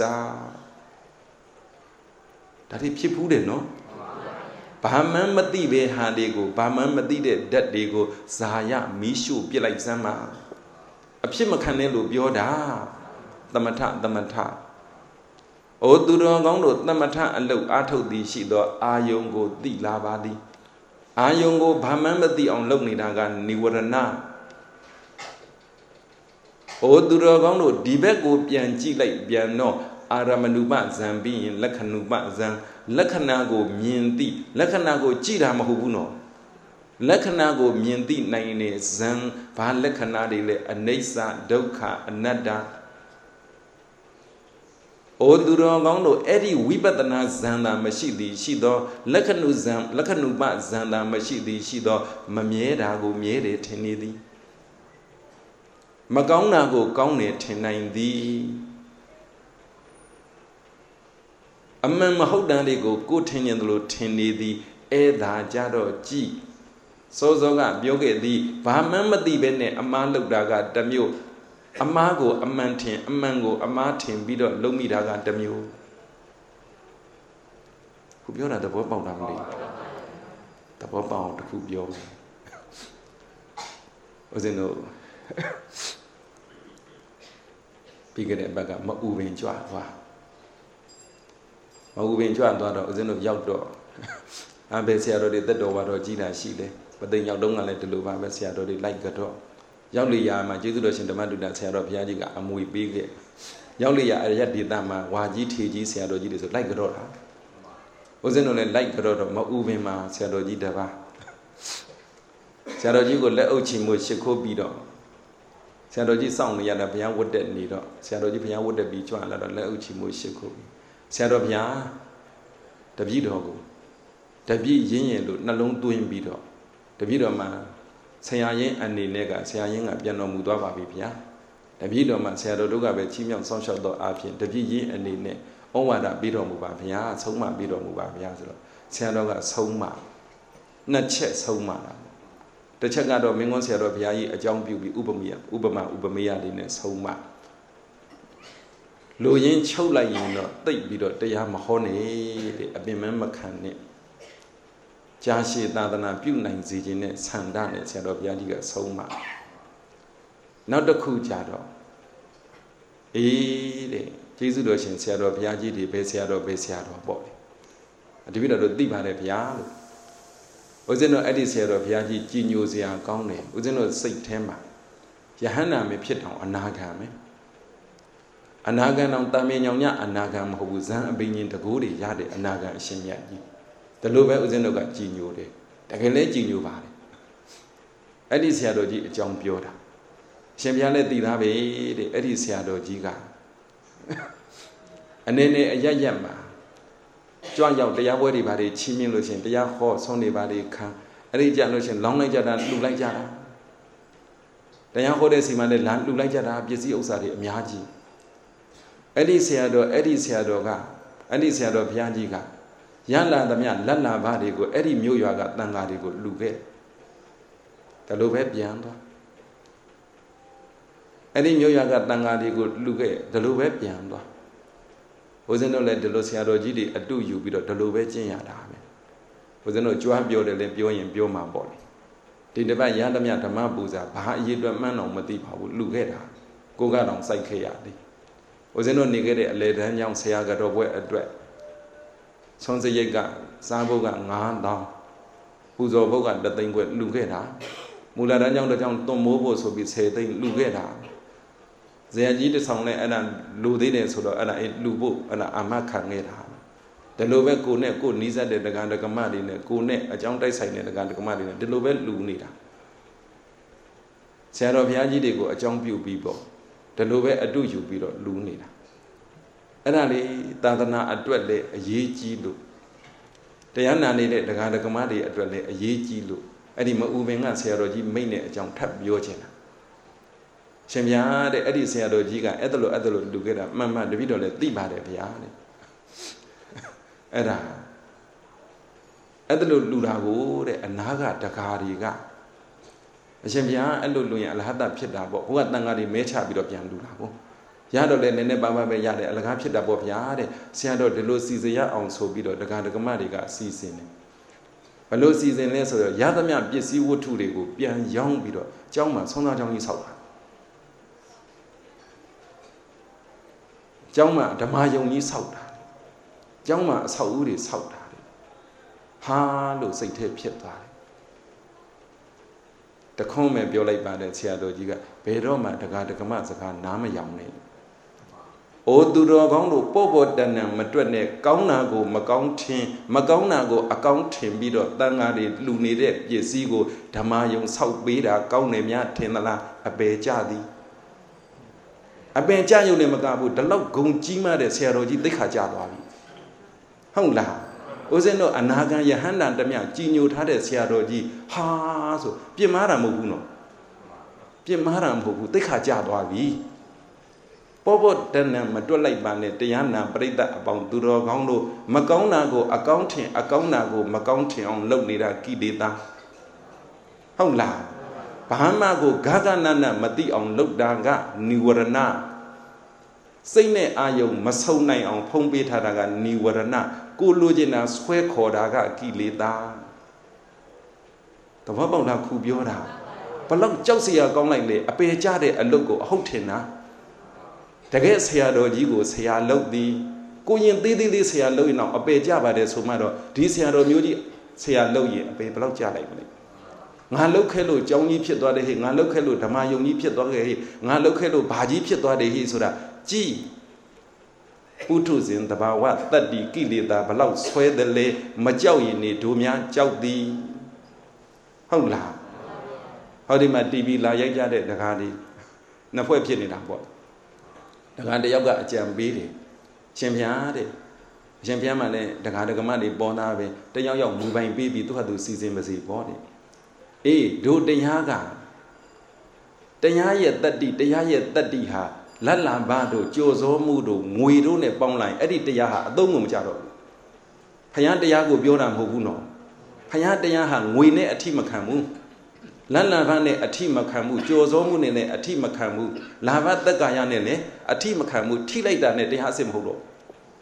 ဒါတွေဖြစ်ဘူးတယ်နော်ဘာမှမသိပဲဟာတွေကိုဘာမှမသိတဲ့ဓာတ်တွေကိုဇာယမီးရှို့ပြစ်လိုက်စမ်းပါအဖြစ်မခံနဲ့လို့ပြောတာသမထသမထအိုသူတော်ကောင်းတို့သမထအလုတ်အားထုတ်သည်ရှိသောအာယုံကိုသိလာပါသည်အာယုံကိုဘာမှမသိအောင်လုပ်နေတာကနိဝရဏအိုသူတော်ကောင်းတို့ဒီဘက်ကိုပြန်ကြည့်လိုက်ပြန်တော့အာရမဏုပဇံပြီးရင်လက္ခဏုပဇံလက္ခဏာကိုမြင်သိလက္ခဏာကိုကြည့်တာမဟုတ်ဘူးနော်လက္ခဏာကိုမြင်သိနိုင်နေဇံဘာလက္ခဏာတွေလဲအနိစ္စဒုက္ခအနတ္တအိုသူတော်ကောင်းတို့အဲ့ဒီဝိပဿနာဇံတာမရှိသည်ရှိသောလက္ခဏုဇံလက္ခဏုပဇံတာမရှိသည်ရှိသောမမြဲတာကိုမြဲတယ်ထင်နေသည်မကောင်းတာကိုကောင်းတယ်ထင်နိုင်သည်အမှန်မဟုတ်တာတွေကိုကိုယ်ထင်ရင်တို့ထင်နေသည်အဲ့ဒါကြတော့ကြည်စောစောကပြောခဲ့သည်ဘာမှမသိပဲနဲ့အမှားလုပ်တာကတစ်မျိုးအမှားကိုအမှန်ထင်အမှန်ကိုအမှားထင်ပြီးတော့လုံးမိတာကတစ်မျိုးခုပြောတာသဘောပေါက်တာမလို့သဘောပေါက်အောင်တစ်ခုပြောမယ်ဦးဇင်းတို့ပြီးကြတဲ့ဘက်ကမအူပင်ကြွသွားမအူပင်ကြွသွားတော့ဦးဇင်းတို့ရောက်တော့အဘယ်ဆရာတော်တွေတက်တော်ဝါတော်ကြီးတာရှိတယ်မသိရောက်တော့ကလည်းဒီလိုပါပဲဆရာတော်တွေလိုက်ကတော့ရောက်လေရာမှာကျေးဇူးတော်ရှင်ဓမ္မတုဒ္ဒဆရာတော်ဘုရားကြီးကအမွေပေးခဲ့ရောက်လေရာအရဒေသမှာဝါကြီးထေကြီးဆရာတော်ကြီးတွေဆိုလိုက်ကတော့တာဦးဇင်းတို့လည်းလိုက်ကတော့တော့မအူပင်မှာဆရာတော်ကြီးတပါးဆရာတော်ကြီးကိုလက်အုပ်ချီမှုရှ िख ိုးပြီးတော့ဆရာတော်ကြီးစောင့်နေရတာဘုရားဝတ်တက်နေတော့ဆရာတော်ကြီးဘုရားဝတ်တက်ပြီးကြွလာတော့လက်အုပ်ချီမှုရှ िख ိုးပြီးဆရာတော်ဘုရားတပည့်တော်ကိုတပည့်ရင်းရင်လို့နှလုံးသွင်းပြီးတော့တပည့်တော်မှာဆရာရင်းအနေနဲ့ကဆရာရင်းကပြန်တော်မူသွားပါပြီဗျာတပည့်တော်မှာဆရာတော်တို့ကပဲချီးမြှောက်ဆောင်းလျှောက်တော့အားဖြင့်တပည့်ရင်းအနေနဲ့ဩဝါဒပေးတော်မူပါဗျာဆုံးမပေးတော်မူပါဗျာဆိုတော့ဆရာတော်ကဆုံးမနှစ်ချက်ဆုံးမတာတစ်ချက်ကတော့မင်းကွန်းဆရာတော်ဘုရားကြီးအကြောင်းပြုပြီးဥပမာဥပမာဥပမေယလေးနဲ့ဆုံးမလူရင်းချုပ်လိုက်ရင်တော့တိတ်ပြီးတော့တရားမဟောနဲ့တဲ့အပင်မမခံနဲ့ကြာရှည်သာသနာပြုနိုင်စေခြင်းနဲ့ဆန္ဒနဲ့ဆရာတော်ဘုရားကြီးကဆုံးမနောက်တစ်ခုကြတော့အေးတဲ့ကျေးဇူးတော်ရှင်ဆရာတော်ဘုရားကြီးတွေဘယ်ဆရာတော်ဘယ်ဆရာတော်ပေါ့လေအတပည့်တော်တို့သိပါတယ်ဗျာလို့ဦးဇင်းတို့အဲ့ဒီဆရာတော်ဘုရားကြီးကြည်ညိုစရာကောင်းတယ်ဦးဇင်းတို့စိတ်ထဲမှာယဟန္တာမဖြစ်တောင်အနာဂံမယ်အနာဂံတောင်တာမင်ညောင်ညအနာဂံမဟုတ်ဘူးဇန်အဘိညာဉ်တကူတွေရတဲ့အနာဂံအရှင်မြတ်ကြီးဒါလိုပဲဦးဇင်းတို့ကကြည်ညိုတယ်တကယ်လဲကြည်ညိုပါတယ်အဲ့ဒီဆရာတော်ကြီးအကြောင်းပြောတာအရှင်ဘုရားလည်းသိသားပဲတဲ့အဲ့ဒီဆရာတော်ကြီးကအနေနဲ့အရရက်မှာကြွရောက်တရားပွဲတွေဘာတွေချင်းမြင်လို့ရှင်တရားဟောဆုံးနေပါလေခံအဲ့ဒီကြလို့ရှင်လောင်းလိုက်ကြတာလှူလိုက်ကြတာတရားဟောတဲ့စီမံနဲ့လမ်းလှူလိုက်ကြတာပစ္စည်းဥစ္စာတွေအများကြီးအဲ့ဒီဆရာတော်အဲ့ဒီဆရာတော်ကအဲ့ဒီဆရာတော်ဘုရားကြီးကရလာသမျှလက်လာဘာတွေကိုအဲ့ဒီမြို့ရွာကတန်ဃာတွေကိုလှူခဲ့ဒါလိုပဲပြန်သွားအဲ့ဒီမြို့ရွာကတန်ဃာတွေကိုလှူခဲ့ဒါလိုပဲပြန်သွားဦးဇင်းတို့လည်းဒီလိုဆရာတော်ကြီးတွေအတုယူပြီးတော့ဒီလိုပဲကျင့်ရတာပဲဦးဇင်းတို့ကြွားပြောတယ်လည်းပြောရင်ပြောမှာပေါ့လေဒီတစ်ပတ်ရသမျှဓမ္မပူဇာဘာအရေးအတွက်မှန်းတော့မသိပါဘူးလှူခဲ့တာကိုကတော့စိုက်ခဲ့ရသည်ဦးဇင်းတို့နေခဲ့တဲ့အလေတန်းကြောင့်ဆရာကတော်ဘွဲ့အတွက်ဆုံးစရိတ်ကစားဖို့ကငါးတောင်းပူဇော်ဖို့ကတစ်သိန်းခွဲလှူခဲ့တာမူလတန်းကြောင့်တကြောင်သွန်မိုးဖို့ဆိုပြီးဆယ်သိန်းလှူခဲ့တာဇေယျကြီးတဆောင်နဲ့အဲ့ဒါလူသေးတယ်ဆိုတော့အဲ့ဒါအဲ့လူဖို့အဲ့ဒါအာမခံခဲ့တာဒီလိုပဲကိုနဲ့ကိုနီးစပ်တဲ့တက္ကဒကမတွေနဲ့ကိုနဲ့အကြောင်းတိုက်ဆိုင်တဲ့တက္ကဒကမတွေနဲ့ဒီလိုပဲလူနေတာဆရာတော်ဘုရားကြီးတွေကိုအကြောင်းပြုပြီးပေါ့ဒီလိုပဲအတုယူပြီးတော့လူနေတာအဲ့ဒါလေးသာသနာအတွက်လည်းအရေးကြီးလို့တရားနာနေတဲ့တက္ကဒကမတွေအတွက်လည်းအရေးကြီးလို့အဲ့ဒီမအူပင်ကဆရာတော်ကြီးမိတ်နဲ့အကြောင်းထပ်ပြောချင်တာရှင်ဗျာတဲ့အဲ့ဒီဆရာတော်ကြီးကအဲ့ဒါလိုအဲ့ဒါလိုလူခဲ့တာမှန်မှန်တပည့်တော်လည်းသိပါတယ်ဗျာတဲ့အဲ့ဒါအဲ့ဒါလိုလူတာကိုတဲ့အနာကတကားတွေကအရှင်ဗျာအဲ့လိုလူရင်အလဟတဖြစ်တာပေါ့ဟိုကတန်ဃာတွေမဲချပြီးတော့ပြန်လူတာပေါ့ရတော့လည်းနည်းနည်းပါးပါးပဲရတယ်အလကားဖြစ်တာပေါ့ဗျာတဲ့ဆရာတော်ဒီလိုစီစဉ်ရအောင်ဆိုပြီးတော့တကားဒကမတွေကစီစဉ်တယ်ဘလို့စီစဉ်လဲဆိုတော့ရသမျှပစ္စည်းဝတ္ထုတွေကိုပြန်ရောင်းပြီးတော့ကျောင်းမှာဆုံးသားကျောင်းကြီးဆောက်တာကျောင်းမှာဓမ္မယုံကြီးဆောက်တာကျောင်းမှာအဆောက်အဦတွေဆောက်တာဟာလို့စိတ်ထဲဖြစ်သွားတယ်တခွန်းပဲပြောလိုက်ပါတယ်ဆရာတော်ကြီးကဘယ်တော့မှတက္ကဒကမစကားနားမယောင်နဲ့အိုသူတော်ကောင်းတို့ပို့ပေါ်တဏ္ဏမတွက်နဲ့ကောင်းတာကိုမကောင်းထင်မကောင်းတာကိုအကောင်းထင်ပြီးတော့တန်ဃာတွေလှူနေတဲ့ပစ္စည်းကိုဓမ္မယုံဆောက်ပေးတာကောင်းတယ်များထင်သလားအပေကြသည်အပင်ကြရုံနဲ့မကဘူးဒီလောက်ဂုံကြီးမှတဲ့ဆရာတော်ကြီးသိက္ခာကျသွားပြီဟုတ်လားဦးဇင်းတို့အနာဂံယဟန္တာတမျှကြီးညိုထားတဲ့ဆရာတော်ကြီးဟာဆိုပြစ်မှားတာမဟုတ်ဘူးနော်ပြစ်မှားတာမဟုတ်ဘူးသိက္ခာကျသွားပြီပေါ်ပေါ်တဏ္ဍမတွက်လိုက်ပါနဲ့တရားနာပရိသတ်အပေါင်းသူတော်ကောင်းတို့မကောင်းတာကိုအကောင်းထင်အကောင်းတာကိုမကောင်းထင်အောင်လုပ်နေတာကိလေသာဟုတ်လားဘာမှကိုဂဂနနမသိအောင်လုပ်တာကនិဝရဏစိတ်နဲ့အာယုံမဆုံနိုင်အောင်ဖုံးပေးထားတာကនិဝရဏကိုလိုချင်တာဆွဲခေါ်တာကကိလေသာသဘောပေါက်လားခုပြောတာဘလောက်ကြောက်စရာကောင်းလိုက်လေအပေကြတဲ့အလုပ်ကိုအဟုတ်ထင်တာတကယ်ဆရာတော်ကြီးကိုဆရာလုပ်သည်ကိုရင်သေးသေးလေးဆရာလုပ်ရင်တော့အပေကြပါတယ်ဆိုမှတော့ဒီဆရာတော်မျိုးကြီးဆရာလုပ်ရင်အပေဘလောက်ကြလိုက်မလဲငါလုတ်ခဲလို့ကြောင်းကြီးဖြစ်သွားတယ်ဟဲ့ငါလုတ်ခဲလို့ဓမ္မယုံကြီးဖြစ်သွားခဲ့ဟဲ့ငါလုတ်ခဲလို့ဘာကြီးဖြစ်သွားတယ်ဟဲ့ဆိုတာကြည်ဥထုဇဉ်တဘာဝတတ္တိကိလေသာဘလောက်ဆွဲတယ်လေမကြောက်ရင်နေတို့များကြောက်သည်ဟုတ်လားဟောဒီမှာ တီဗီ လာရိုက်ကြတဲ့ဒကာတွေနှစ်ဖွဲ့ဖြစ်နေတာပေါ့ဒကာတယောက်ကအကြံပေးတယ်ရှင်ဗျာတဲ့အရှင်ဗျာမှလည်းဒကာဒကမတွေပေါ်သားပဲတယောက်ယောက်မူပိုင်ပေးပြီးသူ့ဟာသူစီစဉ်ပါစေပေါ့တဲ့အေးတို့တရားကတရားရဲ့တတ္တိတရားရဲ့တတ္တိဟာလက်လံဘာတို့ကြိုစောမှုတို့ငွေတို့နဲ့ပေါင်းလိုက်အဲ့ဒီတရားဟာအသုံးကိုမကြတော့ဘူးဖယားတရားကိုပြောတာမဟုတ်ဘူးနော်ဖယားတရားဟာငွေနဲ့အထိမခံဘူးလက်လံဘာနဲ့အထိမခံဘူးကြိုစောမှုနဲ့လည်းအထိမခံဘူးလာဘသက်ကာယနဲ့လည်းအထိမခံဘူးထိလိုက်တာနဲ့တရားစစ်မဟုတ်တော့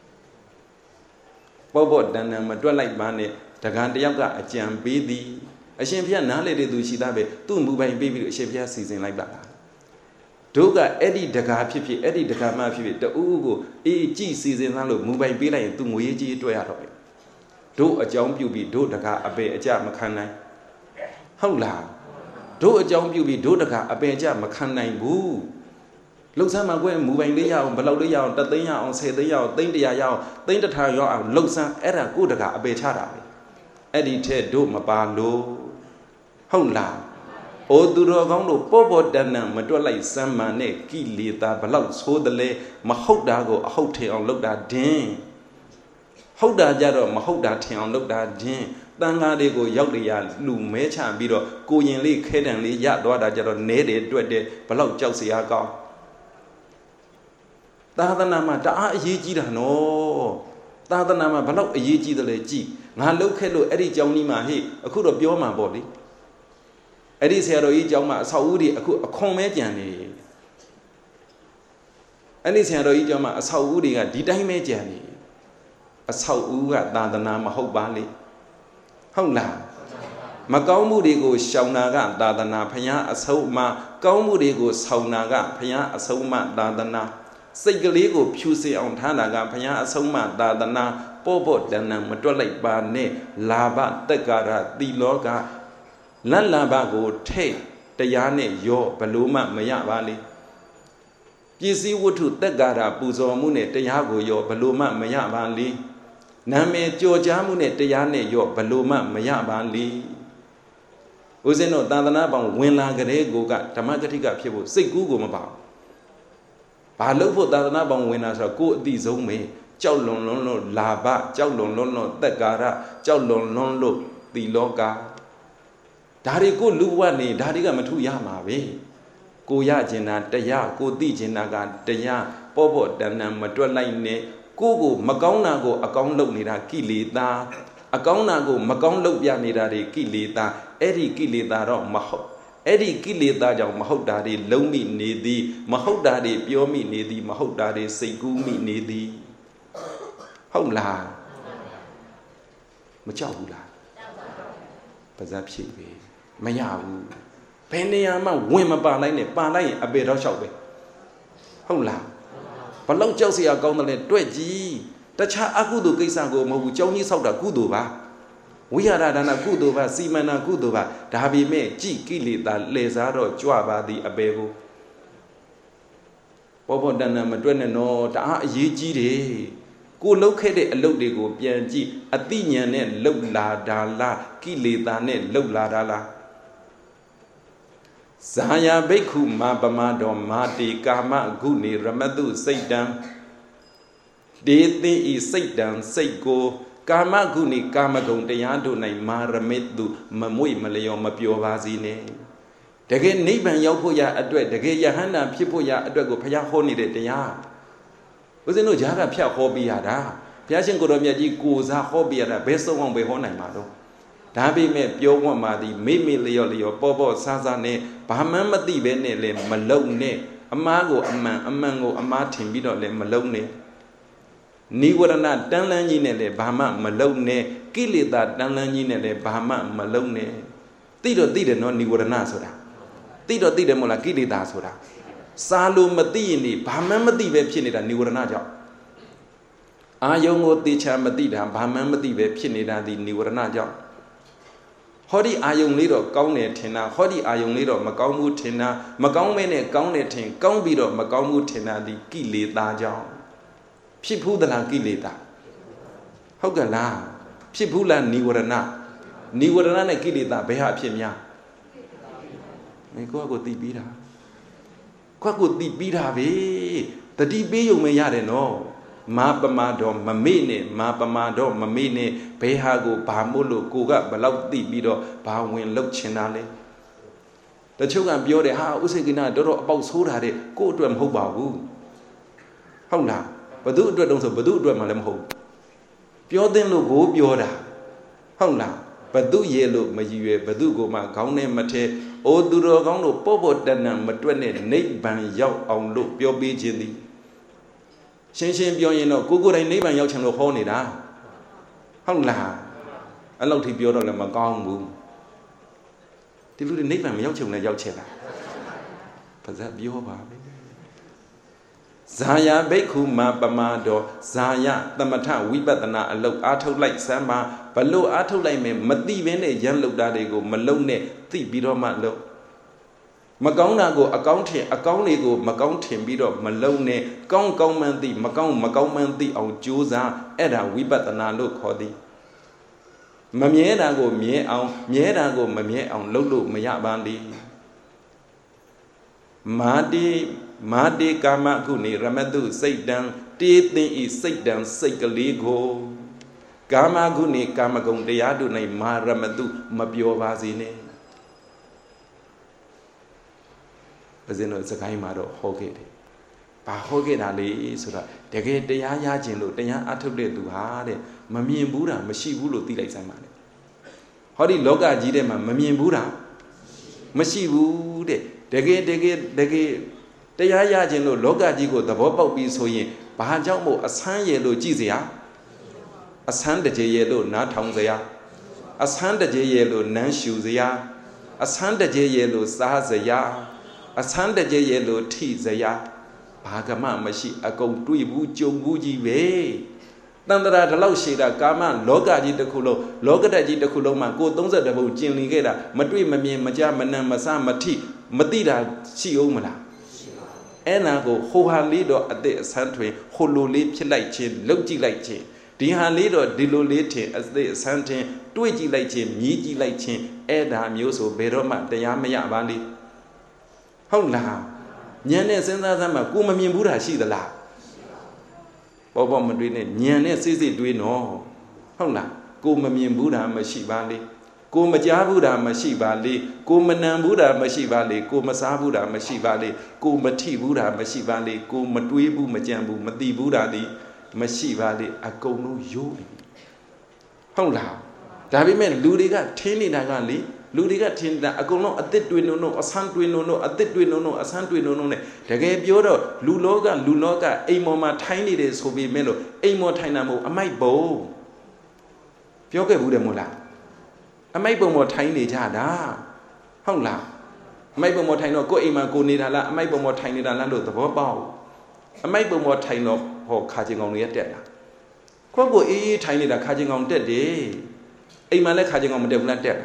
ပေါ့ပေါ့တန်တန်မတွက်လိုက်ပါနဲ့တက္ကံတယောက်ကအကြံပေးသည်အရှင်ဘုရားနားလေတဲ့သူရှိသားပဲသူ့မူပိုင်ပေးပြီးအရှင်ဘုရားစီစဉ်လိုက်ပါလားတို့ကအဲ့ဒီတကားဖြစ်ဖြစ်အဲ့ဒီတကားမှဖြစ်ဖြစ်တူးကိုအေးကြည့်စီစဉ်သားလို့မူပိုင်ပေးလိုက်ရင်သူငွေကြီးတွေ့ရတော့ပဲတို့အကြောင်းပြုပြီးတို့တကားအပေအကြမခံနိုင်ဟုတ်လားတို့အကြောင်းပြုပြီးတို့တကားအပေအကြမခံနိုင်ဘူးလှုပ်ဆန်းမှာကွဲမူပိုင်လေးရအောင်ဘယ်လောက်လေးရအောင်တသိန်းရအောင်ဆယ်သိန်းရအောင်သိန်းတရာရအောင်သိန်းတစ်ထာရအောင်လှုပ်ဆန်းအဲ့ဒါကိုတကားအပေချတာပဲအဲ့ဒီထက်တို့မပါလို့ဟုတ်လားအိုသူတော်ကောင်းတို့ပေါ်ပေါ်တန်တန်မတွက်လိုက်စမ်းမှန်နဲ့ကိလေသာဘလောက်ဆိုးတယ်လဲမဟုတ်တာကိုအဟုတ်ထင်အောင်လုပ်တာဒင်းဟုတ်တာကြတော့မဟုတ်တာထင်အောင်လုပ်တာဒင်းတန်ဃာတွေကိုရောက်တရလူမဲချပြီးတော့ကိုရင်လေးခဲတံလေးရသွားတာကြတော့နဲတယ်တွက်တယ်ဘလောက်ကြောက်စရာကောင်းသာသနာမှာတအားအရေးကြီးတာနော်သာသနာမှာဘလောက်အရေးကြီးတယ်လဲကြည်ငါလှုပ်ခဲ့လို့အဲ့ဒီကြောင်းကြီးမှာဟေ့အခုတော့ပြောမှာပေါ့လေအဲ့ဒီဆရာတော်ကြီးကျောင်းမှာအဆောက်အဦတွေအခုအခွန်မဲကြံနေအဲ့ဒီဆရာတော်ကြီးကျောင်းမှာအဆောက်အဦတွေကဒီတိုင်းမဲကြံနေအဆောက်အဦကသာသနာမဟုတ်ပါလေဟုတ်လားမကောင်းမှုတွေကိုရှောင်နာကသာသနာဘုရားအဆုံးအမကောင်းမှုတွေကိုဆောင်နာကဘုရားအဆုံးအမသာသနာစိတ်ကလေးကိုဖြူစင်အောင်ထားတာကဘုရားအဆုံးအမသာသနာပေါ်ပေါ်တန်တန်မတွက်လိုက်ပါနဲ့လာဘတက်ကာရတိလောကလတ်လာဘကိုထိတ်တရားနဲ့ရောဘလို့မှမရပါလေပစ္စည်းဝတ္ထုတက်ကာရပူဇော်မှုနဲ့တရားကိုရောဘလို့မှမရပါလေနာမည်ကြော်ကြားမှုနဲ့တရားနဲ့ရောဘလို့မှမရပါလေဦးဇင်းတို့သာသနာပေါင်းဝင်လာကြတဲ့ကိုကဓမ္မဂတိကဖြစ်ဖို့စိတ်ကူးကိုမပါဘာလို့ဖို့သာသနာပေါင်းဝင်လာဆိုတော့ကိုယ်အတိဆုံးပဲကြောက်လွန်လွန်းလို့လာဘကြောက်လွန်လွန်းလို့တက်ကာရကြောက်လွန်လွန်းလို့တိလောကဒါတွေကိုလူဘဝနေဒါတွေကမထူရမှာပဲကိုရကျင်တာတရားကိုသိကျင်တာကတရားပေါ်ပေါ်တန်တန်မတွက်လိုက်နဲ့ကိုကိုမကောင်းတာကိုအကောင်းလုပ်နေတာကိလေသာအကောင်းတာကိုမကောင်းလုပ်ပြနေတာတွေကိလေသာအဲ့ဒီကိလေသာတော့မဟုတ်အဲ့ဒီကိလေသာကြောင့်မဟုတ်တာတွေလုံးမိနေသည်မဟုတ်တာတွေပြောမိနေသည်မဟုတ်တာတွေစိတ်ကူးမိနေသည်ဟုတ်လားမကြောက်ဘူးလားပါဇက်ဖြည့်ပြီမရဘူးဘယ်နေရာမှဝင်မပါလိုက်နဲ့ပါလိုက်ရင်အပေတော့လျှောက်ပဲဟုတ်လားဘလောက်ကြောက်စရာကောင်းတယ်လဲတွေ့ကြည့်တခြားအကုသိုလ်ကိစ္စကိုမဟုတ်ဘူးကြောင်းကြီးဆောက်တာကုသိုလ်ပါဝိဟာရဒါနကုသိုလ်ပါစီမန္နာကုသိုလ်ပါဒါပေမဲ့ကြည်ကိလေသာလှည့်စားတော့ကြွပါသည်အပေကိုပေါ်ပေါ်တန်တန်မတွက်နဲ့နော်တအားအရေးကြီးတယ်ကိုလှုပ်ခဲ့တဲ့အလုပ်တွေကိုပြန်ကြည့်အတိညာနဲ့လှုပ်လာတာလားကိလေသာနဲ့လှုပ်လာတာလား Zaya Beku Ma Bamado Mati Kama Guni Ramadu Satan Dethi Satan Seiko Kama Guni Kama Gondayado Nai Maramedu Mamui Malayo Mapio Vazine Dege Niban Yopoya Adwet Dege Yahana Pipoya Adwego Payahoni de Dea Was no Jaga Pia Hobiada Piashin Goromia Goza Hobiada Beso one Behona Mado Dabi me Pio Madi Mimi Leo Leo Bobo Sazane Bahamamati Bene Le Malone Amago Aman Amango Amatin Bido Le Malone Niwarana Danlanine Bahama Malone Kilida Danlanine Bahama Malone Tito Tida no Niwarana Soda Tito Tida Mola Kilida Soda Salu Matini Bahamamati Pinida Niwarana Job Ayongo Ticha Matida Bahamamati Pinida the Niwarana Job Hodi Ayong Lido Gaune Tina Hodi Ayong Lido Magamu Tina Magaume Gaune Tin Gambido Magamu Tina the Kilida Job People the Langilita. How can I? People land Niwarana. Niwarana Kilita, Beha Pimia. May go go deep bida. Quaco deep bida be. The deep be you may yard no. Mapamado, Mamine, Mapamado, Mamine, Behago, Bamulo, Goga, Balau deep bido, Bawin look chinale. The children build a house again, about so had it, go to a hobabu. How now? But do it also, but do it my home. Pure then look go bioda. How now? But do yellow, my year, but do go my gaune mate, or do the gauno popo dana, matwene, nate ban yaw on look, pure beach in the Shin Shin Biono, Google and neighbor Yachan of Honida. How now? I love to build on a magong boom. Did you neighbor Yachan and Yachella? But that Bioba. Zaya Beku Ma Bamado, Zaya, the Mata, Wibatana, a low ato like Samba, but low ato like me, Madi Vene, Yan Look Dadego, Malone, the Bido Matlo. Magona go accounting, accounting go, Macounting Bido, Malone, Gong Gongman the Macon, Macauman the Au Josa, Eda, Wibatana look Hodi. Mamiera go, Mie out, Miera go, Mamie on Lulu, Mayabandi. Madi. Madi Kama Guni Ramadu Satan, Titi is Satan, Sakaligo. Gama Guni Kama Gondayadu name Maramadu, Mabio Vazine. As in it's a Kaimado, Hogate. Bahogate Ali, so that they get the Yajin, the Atole to Hade, Mami and Buddha, Mashi Bulu, Tilak Samani. Hodi Loga Jidema, Mami and Buddha, Mashi Bude, they get, they get, they get. The Yajin Loga Jigo, the Bobo be so ye, Bahajamo, a san yellow Gizia, a san de yellow, not Tongzia, a san de yellow, Nan Shuzia, a san de yellow, Sazaya, a san de yellow, Tizaya, Bahagama, Mashi, a go to Bujo Buji way. Nandra the Laushida, Gama, Loga Jitakulo, Loga Jitakuloma, go don't the Bujin Ligera, Madri Mami, Majamana, Masa Mati, Madida, Shiomala. Ena go Hoha Lido at the Santry, Holo Lip Chilaichi, Logi Laichi, Diha Lido, Dilo Liti as the Santi, Twiji Laichi, Miji Laichi, Eda Muso, Beroma, the Yamaya Valley. How now? Nyane Senzama, Kuma Mimbura, she the la. Bobo Madrine, Nyane Sisi, do we know? How now? Kuma Mimbura, Mashi Valley. Kuma Jabuda Mashi Valley, Kuma Nambuda Mashi Valley, Kuma Sabuda Mashi Valley, Kuma Tibuda Mashi Valley, Kuma Dwebu Majambu, Mati Buddha di Mashi Valley, a go no yoli. How now? Davi men Ludiga, Tini Nagali, Ludiga Tinda, a go no, a did we no, a san we no, a did we no, a san we no, no, the gay Biodo, Luloga, Luloga, a more tiny days will be mellow, a more tiny, a my bow. Pioke Buddha Mula. A maple more tiny jada. How la? Maple more tiny go ima go need a la, maple more tiny than Lando the bow. A maple more tiny or catching on yet dead. Quago e tiny that catching on dead day. A man like catching on the devil dead.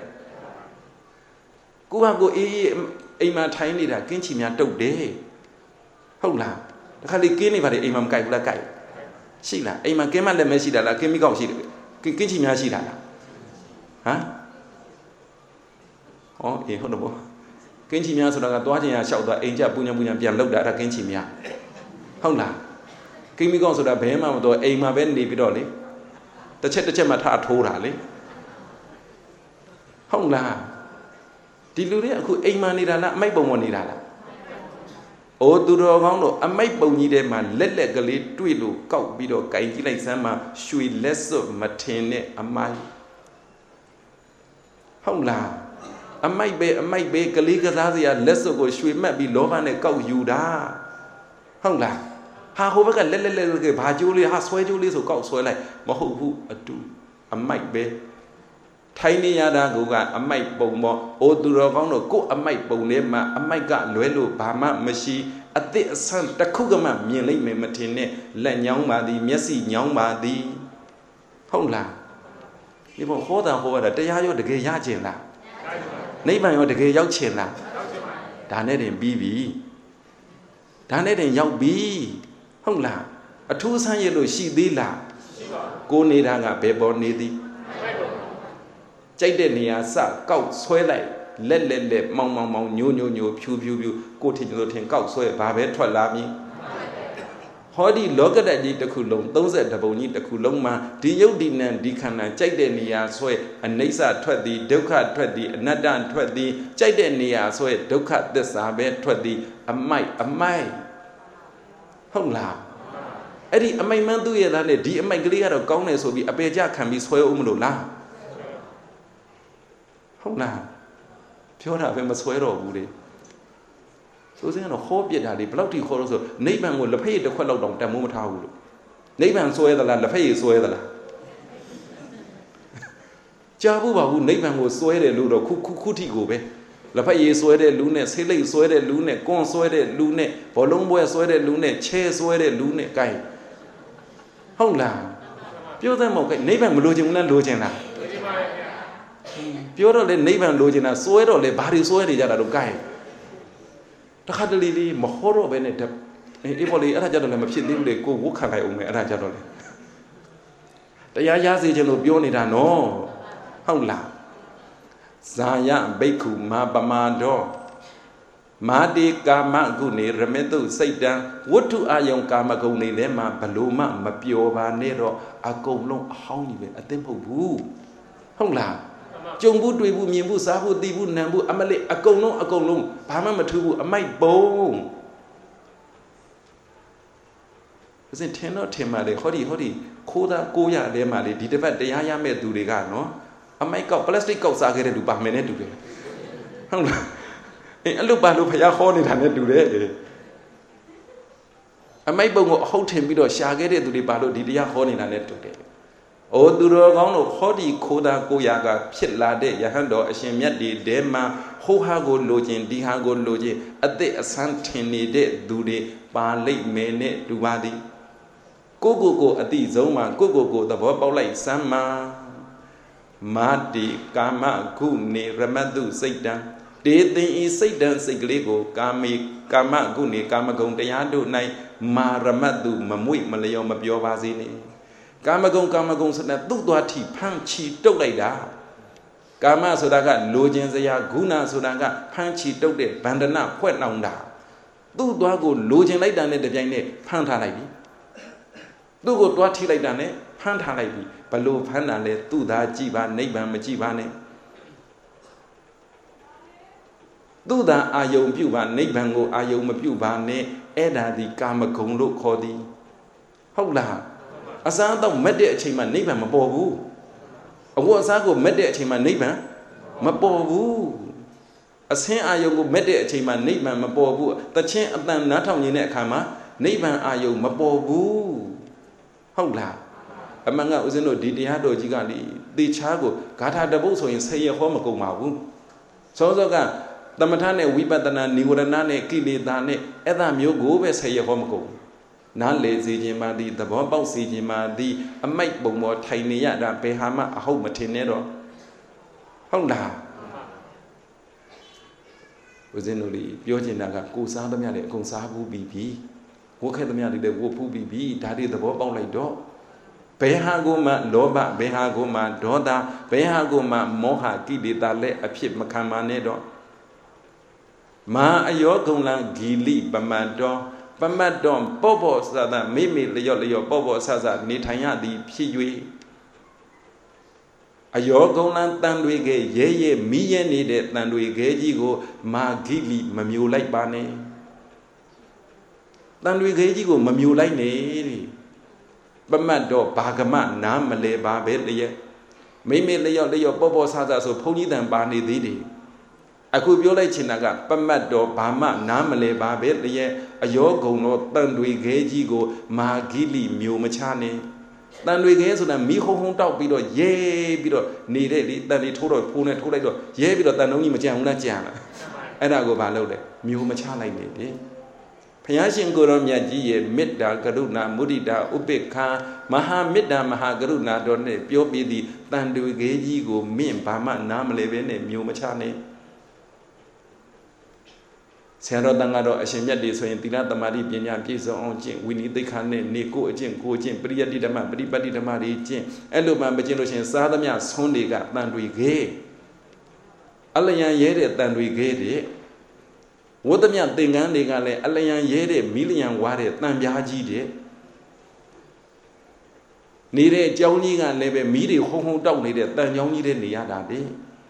Go go e a man tiny that kinchimia dog day. How la? The Kali Guinea by the Imam Kai Black. Sheila, a man came and the Messida like chemical sheet. Kinchimia Shida. Huh? Oh, eh, hold on. ကင်းချီများဆိုတာကသွားချင်ရလျှောက်သွားအိမ်ကျပူညာပူညာပြန်လောက်တာအဲ့ဒါကင်းချီများဟုတ်လားကိမိကောင်းဆိုတာဘယ်မှမတော့အိမ်မှာပဲနေပြီးတော့လေတစ်ချက်တစ်ချက်မှထားထိုးတာလေဟုတ်လားဒီလူတွေအခုအိမ်မှာနေတာလားအမိုက်ပုံပေါ်နေတာလားအိုးသူတော်ကောင်းတို့အမိုက်ပုံကြီးထဲမှာလက်လက်ကလေးတွေ့လို့ကောက်ပြီးတော့ကြိုင်ကြည့်လိုက်စမ်းမှာရွှေလက်စွပ်မထင်နဲ့အမိုက်ဟုတ်လားအမိုက်ပဲအမိုက်ပဲကလေးကစားစရာလက်စွပ်ကိုရွှေမှတ်ပြီးလောဘနဲ့ကောက်ယူတာဟုတ်လားဟာဟိုဘက်ကလက်လက်လက်ကဘာကျိုးလေးဟာဆွဲကျိုးလေးဆိုကောက်ဆွဲလိုက်မဟုတ်ဘူးအတူအမိုက်ပဲထိုင်းနေရတာကအမိုက်ပုံပေါ်အိုသူတော်ကောင်းတို့ကို့အမိုက်ပုံထဲမှာအမိုက်ကလွဲလို့ဘာမှမရှိအသည့်အဆန်းတစ်ခုကမှမြင်လိုက်မယ်မထင်နဲ့လက်ညောင်းပါသည်မျက်စိညောင်းပါသည်ဟုတ်လားဒီပေါ်ဟောတာဟောရတာတရားရောတကယ်ရကျင်လားနိဗ္ဗာန်ရောတကယ်ရောက်ချင်လားဒါနဲ့တင်ပြီးပြီဒါနဲ့တင်ရောက်ပြီဟုတ်လားအထူးဆန်းရလို့ရှိသေးလားရှိပါဘူးကိုနေတာကဘယ်ပေါ်နေသည်ကြိုက်တဲ့နေရာစကောက်ဆွဲလိုက်လက်လက်လက်မောင်မောင်မောင်ညိုညိုညိုဖြူဖြူဖြူကိုထင်လို့ထင်ကောက်ဆွဲဘာပဲထွက်လာမည်ဟောဒီလောကဓာတ်ကြီးတစ်ခုလုံးသုံးဆယ်တပုံကြီးတစ်ခုလုံးမှာဒီယုတ်ဒီနံဒီခန္ဓာကြိုက်တဲ့နေရာဆွဲအနိစ္စထွက်သည်ဒုက္ခထွက်သည်အနတ္တထွက်သည်ကြိုက်တဲ့နေရာဆွဲဒုက္ခသစ္စာပဲထွက်သည်အမိုက်အမိုက်ဟုတ်လားအဲ့ဒီအမိုက်မှန်းသူ့ရဲ့သားနဲ့ဒီအမိုက်ကလေးကတော့ကောင်းတယ်ဆိုပြီးအပေကြခံပြီးဆွဲအောင်မလို့လားဟုတ်လားပြောတာပဲမဆွဲတော့ဘူးလေဆိုစင်းကတော့ဟောပြစ်တာလေဘယ်လောက်ထိခေါ်လို့ဆိုနိဗ္ဗာန်ကိုလက်ဖက်ရည်တစ်ခွက်လောက်တောင်တန်မိုးမထားဘူးလို့နိဗ္ဗာန်ဆွဲသလားလက်ဖက်ရည်ဆွဲသလားကြားဘူးပါဘူးနိဗ္ဗာန်ကိုဆွဲတယ်လို့တော့ခုခုခုထိကိုပဲလက်ဖက်ရည်ဆွဲတဲ့လူနဲ့ဆေးလိပ်ဆွဲတဲ့လူနဲ့ကွန်ဆွဲတဲ့လူနဲ့ဘောလုံးပွဲဆွဲတဲ့လူနဲ့ချဲဆွဲတဲ့လူနဲ့ကိုင်ဟုတ်လားပြောသမ်းမို့ကနိဗ္ဗာန်မလိုချင်ဘူးလားလိုချင်လားပြောတော့လေနိဗ္ဗာန်လိုချင်တာစွဲတော့လေဘာတွေစွဲနေကြတာတော့ကိုင်းတခါတလေလေးမဟောတော့ပဲနဲ့အေးပေါ်လေအဲ့ဒါကြတော့လည်းမဖြစ်သေးဘူးလေကိုဝုတ်ခံလိုက်အောင်မယ်အဲ့ဒါကြတော့လေတရားရစေခြင်းလို့ပြောနေတာနော်ဟုတ်လားဇာယဘိက္ခုမာပမာဒောမာတိကာမကုနေရမေတုစိတ်တံဝတ္ထုအာယုံကာမဂုဏ်တွေထဲမှာဘလို့မှမပျော်ပါနဲ့တော့အကုန်လုံးအဟောင်းကြီးပဲအသိမဟုတ်ဘူးဟုတ်လားကြုံဘူးတွေ့ဘူးမြင်ဘူးစားဘူးသိဘူးနံဘူးအမလေးအကုန်လုံးအကုန်လုံးဘာမှမထူးဘူးအမိုက်ပုံအစဉ်ထင်တော့ထင်ပါလေဟောဒီဟောဒီခိုးသားကိုရလဲမှာလေဒီတစ်ပတ်တရားရမဲ့သူတွေကနော်အမိုက်ကောက်ပလတ်စတစ်ကောက်စားခဲ့တဲ့လူပါမယ်နဲ့တူတယ်ဟုတ်လားအေးအဲ့လိုပါလို့ဖျားခေါ်နေတာနဲ့တူတယ်အမိုက်ပုံကိုအဟုတ်ထင်ပြီးတော့ရှာခဲ့တဲ့သူတွေပါလို့ဒီတရားခေါ်နေတာနဲ့တူတယ်အိုသူတော်ကောင်းတို့ဟောဒီခိုးသားကိုရကဖြစ်လာတဲ့ယဟန်တော်အရှင်မြတ်ဒီတဲမှာဟိုဟာကိုလိုချင်ဒီဟာကိုလိုချင်အသက်အဆန်းထင်နေတဲ့သူတွေပါလိမ့်မယ်နဲ့တူပါသည်ကိုကိုကိုအတိဆုံးမှာကိုကိုကိုသဘောပေါက်လိုက်စမ်းမှာမာတိကာမကုနေရမတုစိတ်တံတေသင်ဤစိတ်တံစိတ်ကလေးကိုကာမေကာမကုနေကာမဂုဏ်တရားတို့၌မာရမတုမမွေ့မလျော်မပြောပါစေနှင့်ကာမဂုဏ်ကာမဂုဏ်ဆိုတဲ့သူ့သွားထိဖမ်းချီတုတ်လိုက်တာကာမဆိုတာကလိုချင်စရာဂုဏဆိုတာကဖမ်းချီတုတ်တဲ့ဗန္ဒနာဖွဲ့နှောင်တာသူ့သွားကိုလိုချင်လိုက်တာနဲ့တပြိုင်နက်ဖမ်းထားလိုက်ပြီသူ့ကိုတွားထိလိုက်တာနဲ့ဖမ်းထားလိုက်ပြီဘလို့ဖမ်းတာလဲသူ့သားကြည့်ပါနိဗ္ဗာန်မကြည့်ပါနဲ့သူ့သားအာယုံပြုပါနိဗ္ဗာန်ကိုအာယုံမပြုပါနဲ့အဲ့ဒါဒီကာမဂုဏ်လို့ခေါ်သည်ဟုတ်လားအစားတော့မက်တဲ့အချိန်မှာနိဗ္ဗာန်မပေါ်ဘူးအဝတ်အစားကိုမက်တဲ့အချိန်မှာနိဗ္ဗာန်မပေါ်ဘူးအဆင်းအာယုံကိုမက်တဲ့အချိန်မှာနိဗ္ဗာန်မပေါ်ဘူးတခြင်းအတန်နားထောင်နေတဲ့အခါမှာနိဗ္ဗာန်အာယုံမပေါ်ဘူးဟုတ်လားအမှန်ကဦးဇင်းတို့ဒီတရားတော်ကြီးကလေသေချာကိုဂါထာတပုတ်ဆိုရင်ဆယ်ရဟောမကုန်ပါဘူးစောစောကသမထနဲ့ဝိပဿနာနိဝရဏနဲ့ကိလေသာနဲ့အဲ့ဒါမျိုးကိုပဲဆယ်ရဟောမကုန်နားလေစေခြင်းမှသည်သဘောပေါက်စေခြင်းမှသည်အမိုက်ပုံပေါ်ထိုင်နေရတာဘယ်ဟာမှအဟုတ်မထင်နဲ့တော့ဟုတ်လားဦးဇင်းတို့လေပြောချင်တာကကိုစားသမျှတွေအကုန်စားဘူးပြီးပြီဝတ်ခဲ့သမျှတွေလည်းဝတ်ဖူးပြီးပြီဒါတွေသဘောပေါက်လိုက်တော့ဘယ်ဟာကိုမှလောဘဘယ်ဟာကိုမှဒေါသဘယ်ဟာကိုမှမောဟကိလေသာလည်းအဖြစ်မခံပါနဲ့တော့ Ma ayo gonglan gili pamato pamaton bobo sada mimi leo leo bobo sasa ni thanya di phiyue ayo gonglan tan dwe ge ye ye mi ye nede tan dwe ge ji ko ma gili ma myo lai ba ne tan dwe ge ji ko ma myo lai ne pamato bhagama na ma le ba be le mimi leo leo bobo sasa so phong ji tan ba ne thi de akuပြောလိုက်ချင်တာကပမတ်တော်ဘာမှနားမလဲပါပဲတည်းအယောဂုံတော်တန်တွေခဲကြီးကိုမာဂိလိမျိုးမချနဲ့တန်တွေခဲဆိုတာမီးဟုံဟုံတောက်ပြီးတော့ရဲပြီးတော့နေတဲ့လေတန်တွေထိုးတော့ဖိုးနဲ့ထိုးလိုက်တော့ရဲပြီးတော့တန်တုံးကြီးမကြံဘူးလားကြံလားအဲ့ဒါကိုဘာလုပ်လဲမျိုးမချလိုက်နဲ့လေဘုရားရှင်ကိုရောမြတ်ကြီးရဲ့မေတ္တာကရုဏာမုဒိတာဥပေက္ခမဟာမေတ္တာမဟာကရုဏာတော်နဲ့ပြောပြီးသည်တန်တွေခဲကြီးကိုမင့်ဘာမှနားမလဲပဲနဲ့မျိုးမချနဲ့ဆရာတော်တန်ဃာတော်အရှင်မြတ်တွေဆိုရင်သီလသမာဓိပညာပြည့်စုံအောင်ကျင့်ဝိနည်းသိက္ခာနဲ့နေကိုအကျင့်ကိုကျင့်ပရိယတ္တိဓမ္မပရိပတ်တိဓမ္မတွေကျင့်အဲ့လိုမှမကျင့်လို့ရှိရင်စားသမျှဆွန်းတွေကတန်တွေခဲအလျံရဲတဲ့တန်တွေခဲတဲ့ဝတ်သမျှသင်္ကန်းတွေကလည်းအလျံရဲတဲ့မီလျံဝါတဲ့တန်ပြားကြီးတဲ့နေတဲ့အကြောင်းကြီးကလည်းပဲမီးတွေဟုံဟုံတောက်နေတဲ့တန်ကြောင်းကြီးတဲ့နေရတာတဲ့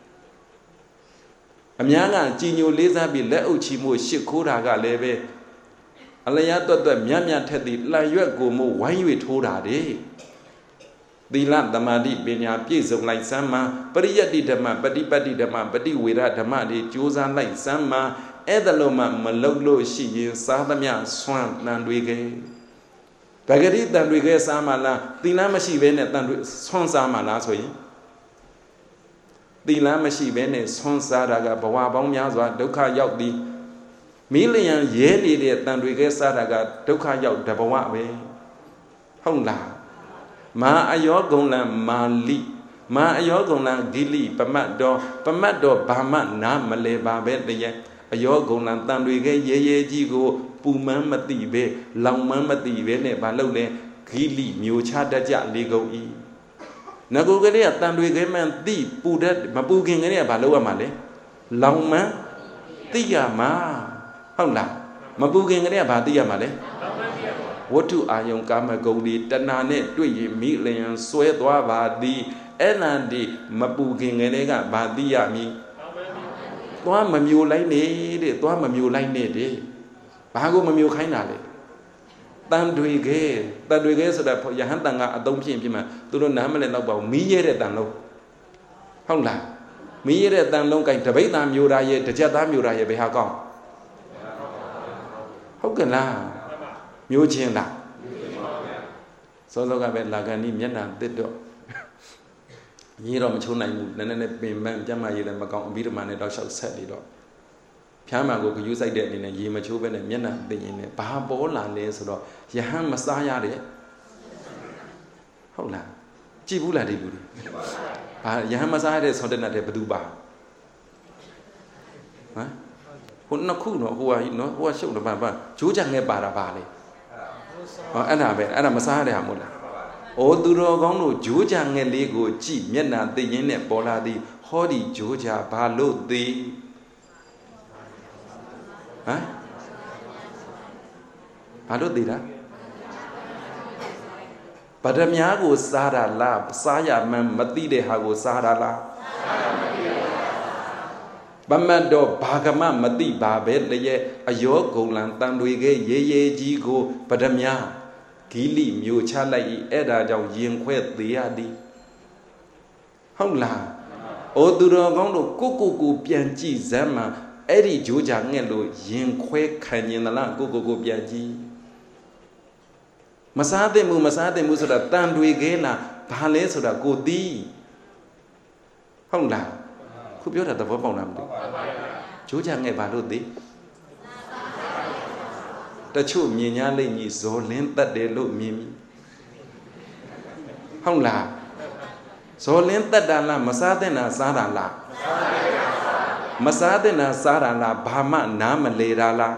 အများကကြည်ညိုလေးစားပြီးလက်အုပ်ချီမှုရှစ်ခိုးတာကလည်းပဲအလျားတွတ်တွတ်မြတ်မြတ်ထက်သည်လှန်ရွက်ကိုမို့ဝိုင်း၍ထိုးတာတဲ့သီလသမာဓိပညာပြည့်စုံလိုက်စမ်းမှာပရိယတ္တိဓမ္မပฏิပတ်တိဓမ္မပฏิဝေရဓမ္မတွေကြိုးစားလိုက်စမ်းမှာအဲ့ဒါလို့မှမလုံလို့ရှိရင်စားသမျှဆွမ်းတန်တွေခဲဗဂရိတန်တွေခဲစားမှလားသီလမရှိဘဲနဲ့တန်တွေဆွမ်းစားမှလားဆိုရင် သီလမရှိဘဲနဲ့ဆွမ်းစားတာကဘဝပေါင်းများစွာဒုက္ခရောက်သည်မီးလျံရဲနေတဲ့တန်တွေကဲစားတာကဒုက္ခရောက်တဘဝပဲဟုတ်လားမာအယောဂုံလံမာလိမာအယောဂုံလံဂိလိပမတ်တော်ပမတ်တော်ဘာမှနားမလဲပါပဲတည်းအယောဂုံလံတန်တွေကဲရဲရဲကြီးကိုပူမန်းမသိပဲလောင်မန်းမသိပဲနဲ့ဘာလို့လဲဂိလိမျိုးချတတ်ကြလေးကုန်ဤ နဂုကလေးကတန်တွေခဲမှန်တိပူတတ်မပူခင်ကလေးကဘာလုပ်ရမှာလဲလောင်မှန်သိရမှာဟုတ်လားမပူခင်ကလေးကဘာသိရမှာလဲဝတ္ထုအာယုံကာမဂုဏ်ဒီတဏှာနဲ့တွေ့ရင်မိလျံဆွဲသွားပါသည်အဲ့နန်ဒီမပူခင်ကလေးကဘာသိရမည်သွားမမျိုးလိုက်နေတဲ့သွားမမျိုးလိုက်နေတဲ့ဘာကိုမမျိုးခိုင်းတာလဲ တန်တွေခဲတန်တွေခဲဆိုတာယဟန်တန်ကအသုံးဖြစ်ဖြစ်မှာသူတို့နားမလဲတော့ပေါ့မီးရဲတဲ့တန်လုံးဟုတ်လားမီးရဲတဲ့တန်လုံးကတပိတ်သားမျိုးသားရဲ့တကြက်သားမျိုးသားရဲ့ဘယ်ဟာကောင်းဟုတ်ကဲ့လားမျိုးချင်းလားစောစောကပဲလာကန်ဒီမျက်နှာတစ်တော့ရေးတော့မချုံနိုင်ဘူးနည်းနည်းနဲ့ပင်ပန်းကြမ်းမာရေးလည်းမကောင်းအဘိဓမ္မာနဲ့တော့ရှောက်ဆက်နေတော့ ဖြမ်းမှန်ကိုဂယုစိုက်တဲ့အနေနဲ့ရေမချိုးပဲနဲ့မျက်နှာသိရင်လည်းဘာပေါ်လာလဲဆိုတော့ယဟန်မစားရတဲ့ဟုတ်လားကြည့်ဘူးလားဒီလူတွေဘာယဟန်မစားရတဲ့ဆောတဲ့နဲ့ဘယ်သူပါဟမ်ဟိုနှစ်ခုနော်ဟိုကနော်ဟိုကရှုပ်တော့ဘာဂျိုးကြငဲပါတာပါလေဟောအဲ့ဒါပဲအဲ့ဒါမစားရတဲ့ဟာမဟုတ်လားအိုးသူတော်ကောင်းတို့ဂျိုးကြငဲလေးကိုကြည့်မျက်နှာသိရင်နဲ့ပေါ်လာသည်ဟောဒီဂျိုးကြဘာလို့သိ ဟမ်ဘာလို့သိတာဗဒမြားကိုစားတာလားစားရမှန်းမသိတဲ့ဟာကိုစားတာလားဗမတ်တော့ဘာကမှမသိပါပဲတည်းအယောဂုံလံတန်တွေကရေရေကြီးကိုဗဒမြားဂီလိမျိုးချလိုက်ဤအဲ့ဒါကြောင့်ရင်ခွဲသေးရသည်ဟုတ်လားအိုသူတော်ကောင်းတို့ကိုကိုကိုပြန်ကြည့်စမ်းမှာ အဲ့ဒီဂျိုးကြငှက်လို့ရင်ခွဲခံရင်လားကိုကိုကိုပြန်ကြည့်မစားတဲ့မှုမစားတဲ့မှုဆိုတာတန်တွေခဲလားဘာလဲဆိုတာကိုသိဟုတ်လားခုပြောတာသဘောပေါက်လားမသိဂျိုးကြငှက်ဘာလို့သိတချို့မြင်ညာလိမ့်ကြီးဇော်လင်းတတ်တယ်လို့မြင်ပြီဟုတ်လားဇော်လင်းတတ်တာလားမစားတဲ့နာစားတာလား မစားတဲ့နာစားတာလားဘာမှနားမလဲတာလား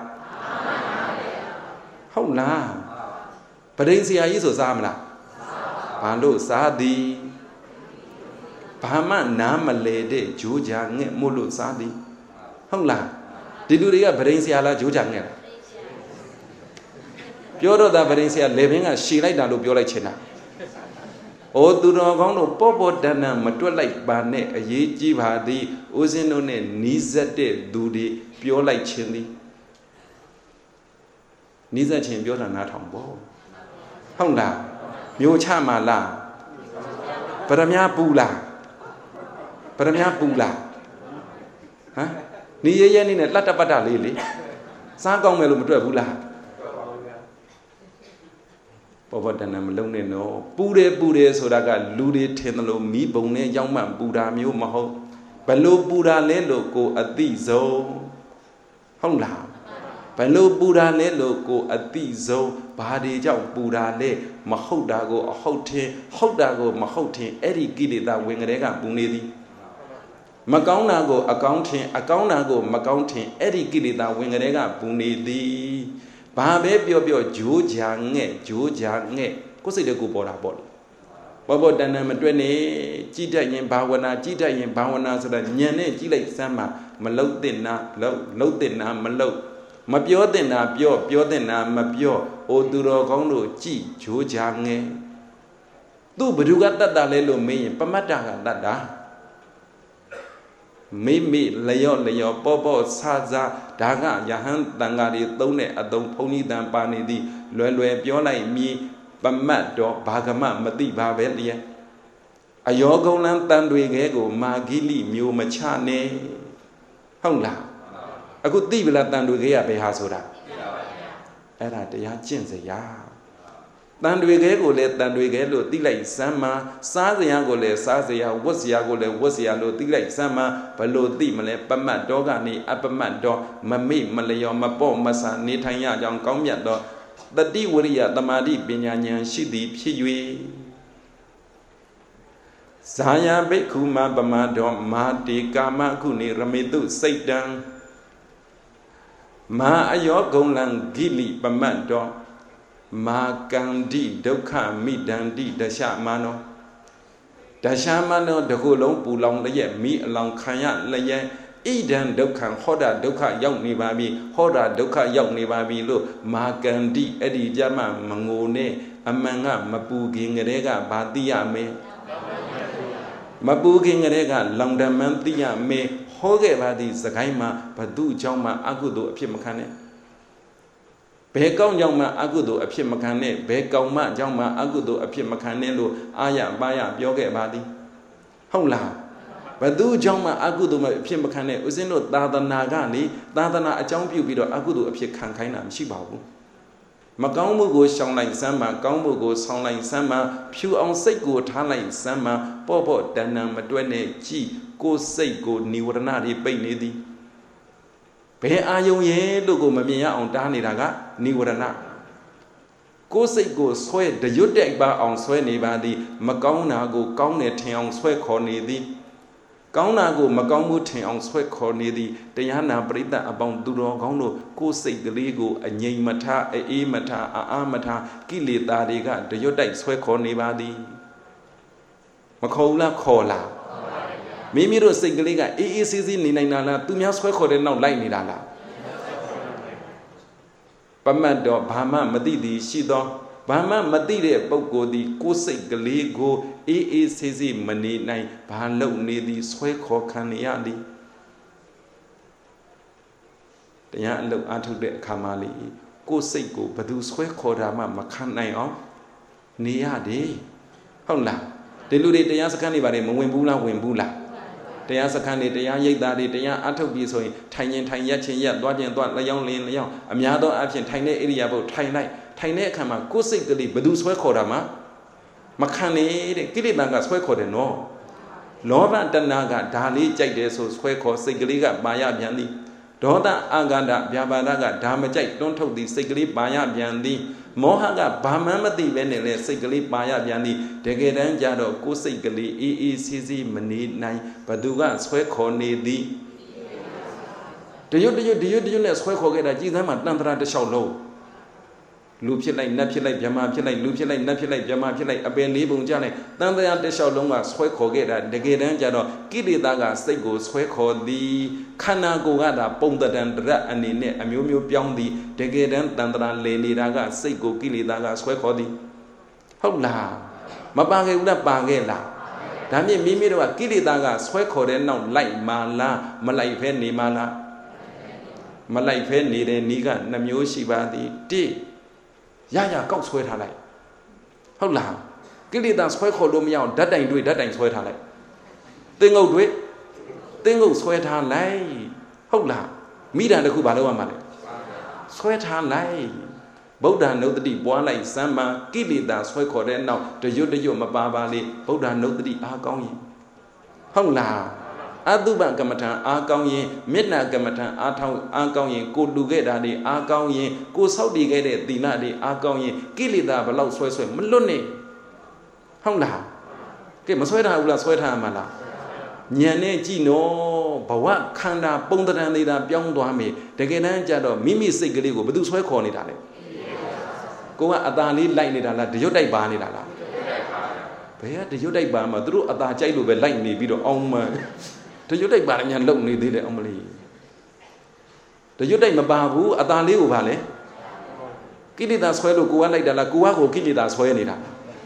ဟုတ်လားပရိသေယာကြီးဆိုစားမလားဘာလို့စားသည်ဘာမှနားမလဲတဲ့ဂျိုးကြငှက်မို့လို့စားသည်ဟုတ်လားဒီလူတွေကဗရင်ဆရာလားဂျိုးချငဲ့ပြောတော့တာဗရင်ဆရာလေဘင်းကရှည်လိုက်တာလို့ပြောလိုက်ချင်တာအိုသူတော်ကောင်းတို့ပေါ့ပေါ့တန်တန်မတွက်လိုက်ပါနဲ့အရေးကြီးပါသည်ဦးဇင်းတို့နဲ့နီးစပ်တဲ့သူတွေပြောလိုက်ခြင်းသည်နီးစပ်ခြင်းပြောတာနားထောင်ပေါ့ဟုတ်လားမျိုးချမှာလားပရမညာပူလားပရမညာပူလားဟမ်နီးရဲရဲနေနဲ့လှတ္တပတ်တလေးလေစားကောင်းမယ်လို့မတွေ့ဘူးလားပေါ်ပေါ်တန်တန်မလုံးနဲ့နော်ပူတယ်ပူတယ်ဆိုတာကလူတွေထင်တယ်လို့မိဘုံနဲ့ရောက်မှပူတာမျိုးမဟုတ်ဘလို့ပူတာလဲလို့ကိုအသိဆုံးဟုတ်လားဘလို့ပူတာလဲလို့ကိုအသိဆုံးဘာတွေကြောင့်ပူတာလဲမဟုတ်တာကိုအဟုတ်ထင်ဟုတ်တာကိုမဟုတ်ထင်အဲ့ဒီကိလေသာဝင်ကလေးကပူနေသည်မကောင်းတာကိုအကောင်းထင်အကောင်းတာကိုမကောင်းထင်အဲ့ဒီကိလေသာဝင်ကလေးကပူနေသည်ဘာပဲပြောပြောဂျိုးကြငဲ့ဂျိုးကြငဲ့ကိုယ်စိတ်တကူပေါ်တာပေါ့ဘောဘောတန်တန်မတွက်နဲ့ကြည်တတ်ရင်ဘာဝနာကြည်တတ်ရင်ဘာဝနာဆိုတာညံနဲ့ကြည်လိုက်စမ်းမှာမလုတ်တင်နာလုတ်လုတ်တင်နာမလုတ်မပြောတင်နာပြောပြောတင်နာမပြောအိုသူတော်ကောင်းတို့ကြည်ဂျိုးကြငဲ့သူဘ누구ကတတ်တာလဲလို့မေးရင်ပမတ္တကတတ်တာမိမိလျော့လျော့ပေါ့ပေါ့ဆာဆာဒါကယဟန်တန်ဃာတွေသုံးတဲ့အတုံဘုံကြီးတန်ပါနေသည်လွယ်လွယ်ပြောလိုက်မြည်ပမတ်တော့ဘာကမမသိပါပဲလျက်အယောကုံလန်းတန်တွေကဲကိုမာဂိလိမျိုးမချနဲ့ဟုတ်လားအခုသိပလားတန်တွေကဲရဘယ်ဟာဆိုတာအဲ့ဒါတရားကျင့်စရာတန်တွေကဲကိုလည်းတန်တွေကဲလို့သိလိုက်စမ်းမှာစားစရာကိုလည်းစားစရာဝတ်စရာကိုလည်းဝတ်စရာလို့သိလိုက်စမ်းမှာဘလို့သိမလဲပမတ်တော်ကနေအပမတ်တော်မမိမလျော်မပေါ့မဆာနေထိုင်ရကြောင်းကောင်းမြတ်သောတတိဝရိယတမာတိပညာဉာဏ်ရှိသည်ဖြစ်၍ဇာယဘိက္ခုမပမတော်မာတိကာမခုနေရမေတုစိတ်တံမာအယောဂုံလံဂိလိပမတ်တော်မာကန္တိဒုက္ခမိဒန္တိဒရှမနောဒရှမနောတခုလုံးပူလောင်လျက်မိအလောင်ခံရလျက်ဣဒံဒုက္ခဟောတာဒုက္ခရောက်နေပါပြီဟောတာဒုက္ခရောက်နေပါပြီလို့မာကန္တိအဲ့ဒီကြမှာမငိုနဲ့အမှန်ကမပူခင်ကလေးကဘာသိရမလဲမပူခင်ကလေးကလောင်တမန်သိရမယ်ဟောခဲ့ပါသည်စကိုင်းမှာဘသူเจ้าမှာအကုသိုလ်အဖြစ်မခံနဲ့ဘယ်ကောင်းကြောင့်မှအကုသိုလ်အဖြစ်မခံနဲ့ဘယ်ကောင်းမှကြောင့်မှအကုသိုလ်အဖြစ်မခံနဲ့လို့အာရပါရပြောခဲ့ပါသည်ဟုတ်လားဘသူကြောင့်မှအကုသိုလ်အဖြစ်မခံနဲ့ဦးဇင်းတို့သာသနာကနေသာသနာအကြောင်းပြုပြီးတော့အကုသိုလ်အဖြစ်ခံခိုင်းတာမရှိပါဘူးမကောင်းမှုကိုရှောင်လိုက်စမ်းမှာကောင်းမှုကိုဆောင်လိုက်စမ်းမှာဖြူအောင်စိတ်ကိုထားလိုက်စမ်းမှာပေါ့ပေါ့တန်တန်မတွက်နဲ့ကြည်ကိုစိတ်ကိုនិဝရဏတွေပိတ်နေသည်ဘယ်အာယုံရဲ့လို့ကိုမမြင်ရအောင်တားနေတာကនិဝရဏကိုယ်စိတ်ကိုဆွဲတရွတ်တဲ့ပါအောင်ဆွဲနေပါသည်မကောင်းတာကိုကောင်းတယ်ထင်အောင်ဆွဲခေါ်နေသည်ကောင်းတာကိုမကောင်းမှုထင်အောင်ဆွဲခေါ်နေသည်တရားနာပရိသတ်အပေါင်းသူတော်ကောင်းတို့ကိုယ်စိတ်ကလေးကိုအငြိမ်မထားအေးမထားအာအာမထားကိလေသာတွေကတရွတ်တိုက်ဆွဲခေါ်နေပါသည်မခေါ်ဘူးလားခေါ်လားမိမိတို့စိတ်ကလေးကအေးအေးဆေးဆေးနေနိုင်တာလားသူများဆွဲခေါ်တဲ့နောက်လိုက်နေတာလားပမတ်တော်ဘာမှမသိသည်ရှိသောဘာမှမသိတဲ့ပုဂ္ဂိုလ်သည်ကိုယ်စိတ်ကလေးကိုအေးအေးဆေးဆေးမနေနိုင်ဘာလုပ်နေသည်ဆွဲခေါ်ခံရသည်တရားအလုပ်အားထုတ်တဲ့အခါမှလေကိုယ်စိတ်ကိုဘသူဆွဲခေါ်တာမှမခံနိုင်အောင်နေရတယ်ဟုတ်လားဒီလူတွေတရားစခန်းတွေပါတယ်မဝင်ဘူးလားဝင်ဘူးလားတရားစခန်းတွေတရားရိပ်သားတွေတရားအထုတ်ပြီးဆိုရင်ထိုင်ရင်ထိုင်ရက်ချင်းရက်သွားချင်းသွားလျောင်းလင်းလျောင်းအများသောအဖြစ်ထိုင်တဲ့ဣရိယာပုထိုင်လိုက်ထိုင်တဲ့အခါမှာကိုယ်စိတ်ကလေးဘယ်သူဆွဲခေါ်တာမှမခံနေတဲ့ကိလေသာကဆွဲခေါ်တယ်နော်လောဘတဏှာကဒါလေးကြိုက်တယ်ဆိုဆွဲခေါ်စိတ်ကလေးကပါရပြန်သည်ဒေါသအာဂန္ဓဗျာပါဒကဒါမကြိုက်တွန်းထုတ်သည်စိတ်ကလေးပါရပြန်သည်မောဟကဘာမှမသိပဲနဲ့လေစိတ်ကလေးပါရပြန်သည်တကယ်တမ်းကျတော့ကိုယ်စိတ်ကလေးအေးအေးဆေးဆေးမနေနိုင်ဘသူကဆွဲခေါ်နေသည်တရွတ်တရွတ်တရွတ်တရွတ်နဲ့ဆွဲခေါ်ခဲ့တာကြည်စမ်းမှာတန်ត្រာတစ်လျှောက်လုံးလူဖြစ်လိုက်နတ်ဖြစ်လိုက်ဗြဟ္မာဖြစ်လိုက်လူဖြစ်လိုက်နတ်ဖြစ်လိုက်ဗြဟ္မာဖြစ်လိုက်အပင်လေးပုံကြလိုက်တန်တရားတစ်လျှောက်လုံးကဆွဲခေါ်ခဲ့တာတကယ်တမ်းကျတော့ကိလေသာကစိတ်ကိုဆွဲခေါ်သည်ခန္ဓာကိုယ်ကဒါပုံတတန်တရအနေနဲ့အမျိုးမျိုးပြောင်းသည်တကယ်တမ်းတန်တရားလေနေတာကစိတ်ကိုကိလေသာကဆွဲခေါ်သည်ဟုတ်လားမပါခဲ့ဘူးလားပါခဲ့လားဒါမြင့်မိမိတို့ကကိလေသာကဆွဲခေါ်တဲ့နောက်လိုက်မာလားမလိုက်ဖဲနေမာလားမလိုက်ဖဲနေတဲ့နီးကနှမျိုးရှိပါသည်တိရရကောက်ဆွဲထားလိုက်ဟုတ်လားကိလေသာဆွဲခေါ်လို့မရအောင်ဓာတ်တိုင်တွေဓာတ်တိုင်ဆွဲထားလိုက်သင်္ဂုတ်တွေသင်္ဂုတ်ဆွဲထားလိုက်ဟုတ်လားမိတာတစ်ခုဘာလို့ရမှာလဲဆွဲထားလိုက်ဗုဒ္ဓနုတ္တိပွားလိုက်စမ်းပါကိလေသာဆွဲခေါ်တဲ့နောက်တရွတ်တရွတ်မပါပါလေဗုဒ္ဓနုတ္တိအားကောင်းရင်ဟုတ်လားအတုပကမ္မထံအားကောင်းရင်မေတ္တာကမ္မထံအားထောင်းအားကောင်းရင်ကိုလူခဲ့တာတွေအားကောင်းရင်ကိုဆောက်တည်ခဲ့တဲ့သီလတွေအားကောင်းရင်ကိလေသာဘလောက်ဆွဲဆွဲမလွတ်နဲ့ဟုတ်လားကဲမဆွဲထားဘူးလားဆွဲထားမှာလားဉာဏ်နဲ့ကြည့်နော်ဘဝခန္ဓာပုံတံနေတာပြောင်းသွားမယ်တကယ်တမ်းကျတော့မိမိစိတ်ကလေးကိုဘယ်သူဆွဲခေါ်နေတာလဲကိုကအตาလေးလိုက်နေတာလားတရွတ်တိုက်ပါနေတာလားဘယ်ကတရွတ်တိုက်ပါမှာသူတို့အตาကြိုက်လို့ပဲလိုက်နေပြီးတော့အောင်မှတရွတ်တိုက်ပါလည်းများလုံနေသေးတယ်အောင်မလေးတရွတ်တိုက်မပါဘူးအตาလေးကိုပါလေကိလေသာဆွဲလို့ကိုကလိုက်တာလားကိုကကိုကိလေသာဆွဲနေတာ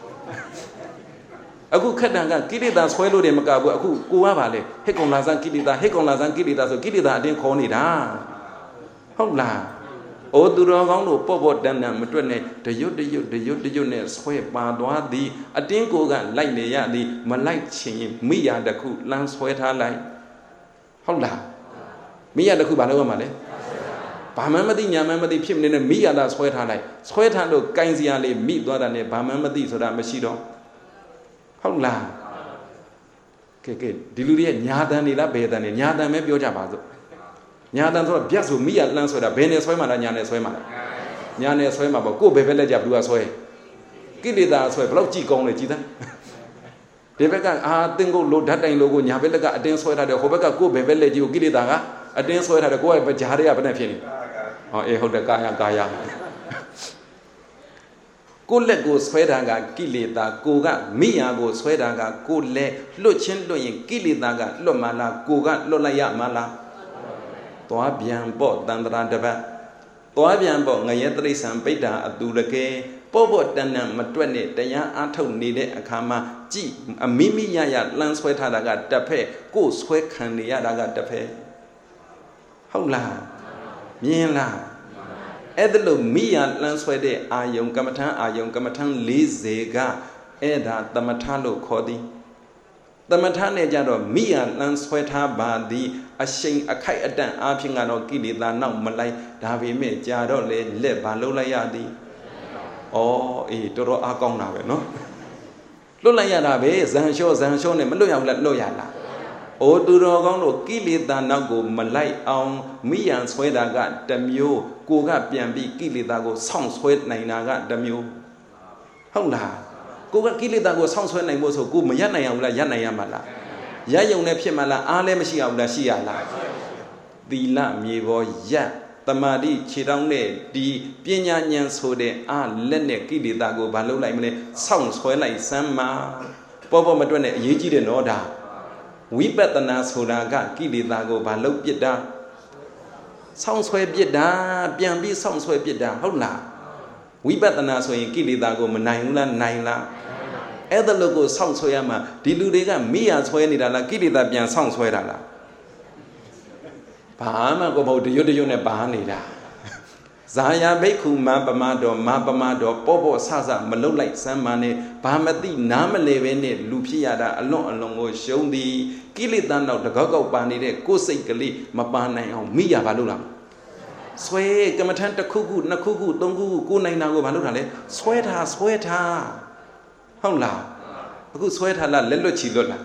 အခုခက်တန်ကကိလေသာဆွဲလို့တယ်မကဘူးအခုကိုကပါလေဟစ်ကောင်လာစမ်းကိလေသာဟစ်ကောင်လာစမ်းကိလေသာဆိုကိလေသာအတင်းခေါ်နေတာဟုတ်လားအိုသူတော်ကောင်းတို့ပေါ့ပေါ့တန်တန်မတွက်နဲ့တရွတ်တရွတ်တရွတ်တရွတ်နဲ့ဆွဲပါသွားသည်အတင်းကိုကလိုက်နေရသည်မလိုက်ချင်မိရတခုလမ်းဆွဲထားလိုက်ဟုတ်လားမိရတခုဘာလို့ရမှာလဲဘာမှမသိညာမှမသိဖြစ်နေတဲ့မိရတာဆွဲထားလိုက်ဆွဲထားလို့ကိုင်းစရာလေးမိသွားတာနဲ့ဘာမှမသိဆိုတာမရှိတော့ဟုတ်လားကဲကဲဒီလူတွေကညာတန်နေလားဘယ်တန်နေညာတန်ပဲပြောကြပါစို့ညာတန်ဆိုတော့ဗျက်ဆိုမိရလန်းဆွဲတာဘယ်နဲ့ဆွဲမှလားညာနဲ့ဆွဲမှလားညာနဲ့ဆွဲမှာပေါ့ကိုယ်ဘယ်ဘက်လက်ကြဘလူကဆွဲကိလေသာဆွဲဘလောက်ကြည်ကောင်းလဲကြည်သားဒီဘက်ကအာတင်ကိုလို့ဓာတ်တိုင်လို့ကိုညာဘက်လက်ကအတင်းဆွဲထားတယ်ဟိုဘက်ကကိုယ်ဘယ်ဘက်လက်ကြီးကိုကိလေသာကအတင်းဆွဲထားတယ်ကိုယ်ကကြားတွေကဘယ်နဲ့ဖြစ်နေဟောအေးဟုတ်တယ်ကာယကာယကိုလက်ကိုဆွဲတာကကိလေသာကိုကမိယာကိုဆွဲတာကကိုလက်လွတ်ချင်းလွတ်ရင်ကိလေသာကလွတ်မှလားကိုကလွတ်လိုက်ရမှလားသွားပြန်ပေါ့တန်တရာတပတ်သွားပြန်ပေါ့ငရဲတိရစ္ဆာန်ပိဋ္ဌာအတူတကယ်ပေါ့ပေါ့တန်တန်မတွက်နဲ့တရားအားထုတ်နေတဲ့အခါမှာကြည်အမိမိရရလှမ်းဆွဲထားတာကတစ်ဖက်ကိုဆွဲခံနေရတာကတစ်ဖက်ဟုတ်လားမြင်လားအဲ့ဒါလို့မိယာလှမ်းဆွဲတဲ့အာယုံကမ္မထံအာယုံကမ္မထံ၄၀ကအဲ့ဒါသမထလို့ခေါ်သည်သမထနဲ့ကြတော့မိယာလှမ်းဆွဲထားပါသည်အရှိန်အခိုက်အတန့်အားဖြင့်ကတော့ကိလေသာနောက်မလိုက်ဒါပေမဲ့ကြာတော့လေလက်ဘာလှုပ်လိုက်ရသည်ဩအေးတော်တော်အားကောင်းတာပဲနော်လွတ်လိုက်ရတာပဲဇန်လျှောဇန်လျှောနဲ့မလွတ်ရဘူးလားလွတ်ရလားအိုသူတော်ကောင်းတို့ကိလေသာနောက်ကိုမလိုက်အောင်မိယံဆွဲတာကတစ်မျိုးကိုကပြန်ပြီးကိလေသာကိုဆောင်းဆွဲနိုင်တာကတစ်မျိုးဟုတ်လားကိုကကိလေသာကိုဆောင်းဆွဲနိုင်ဖို့ဆိုကိုမရနိုင်အောင်လားရနိုင်ရမှာလားရယုံနဲ့ဖြစ်မှာလားအားလည်းမရှိအောင်လားရှိရလားသီလမြေပေါ်ရက်တမာတိခြေတောင်းနဲ့ဒီပညာဉာဏ်ဆိုတဲ့အားလက်နဲ့ကိလေသာကိုဘာလုပ်လိုက်မလဲဆောင်းဆွဲလိုက်စမ်းမှာပေါ်ပေါ်မတွက်နဲ့အရေးကြီးတယ်နော်ဒါဝိပဿနာဆိုတာကကိလေသာကိုဘာလုပ်ပြစ်တာဆောင်းဆွဲပြစ်တာပြန်ပြီးဆောင်းဆွဲပြစ်တာဟုတ်လားဝိပဿနာဆိုရင်ကိလေသာကိုမနိုင်ဘူးလားနိုင်လားအဲ့ဒါလို့ကိုဆောင်းဆွဲရမှာဒီလူတွေကမိရဆွဲနေတာလားကိလေသာပြန်ဆောင်းဆွဲတာလားဘာမှကိုမဟုတ်တရွတ်တရွတ်နဲ့ဘာနေတာဇာယာဘိက္ခုမပမတော်မပမတော်ပေါ့ပေါ့ဆဆမလုတ်လိုက်စမ်းပါနဲ့ဘာမသိနားမလဲပဲနဲ့လူဖြစ်ရတာအလွန်အလွန်ကိုရှုံးသည်ကိလေသာနောက်တကောက်ကောက်ပါနေတဲ့ကိုယ်စိတ်ကလေးမပါနိုင်အောင်မိရဘာလို့လားဆွဲကမ္မထန်တစ်ခုခုနှစ်ခုခုသုံးခုခုကိုနိုင်တာကိုဘာလို့ထားလဲဆွဲထားဆွဲထားဟုတ်လားအခုဆွဲထားလားလက်လွတ်ချီလွတ်လား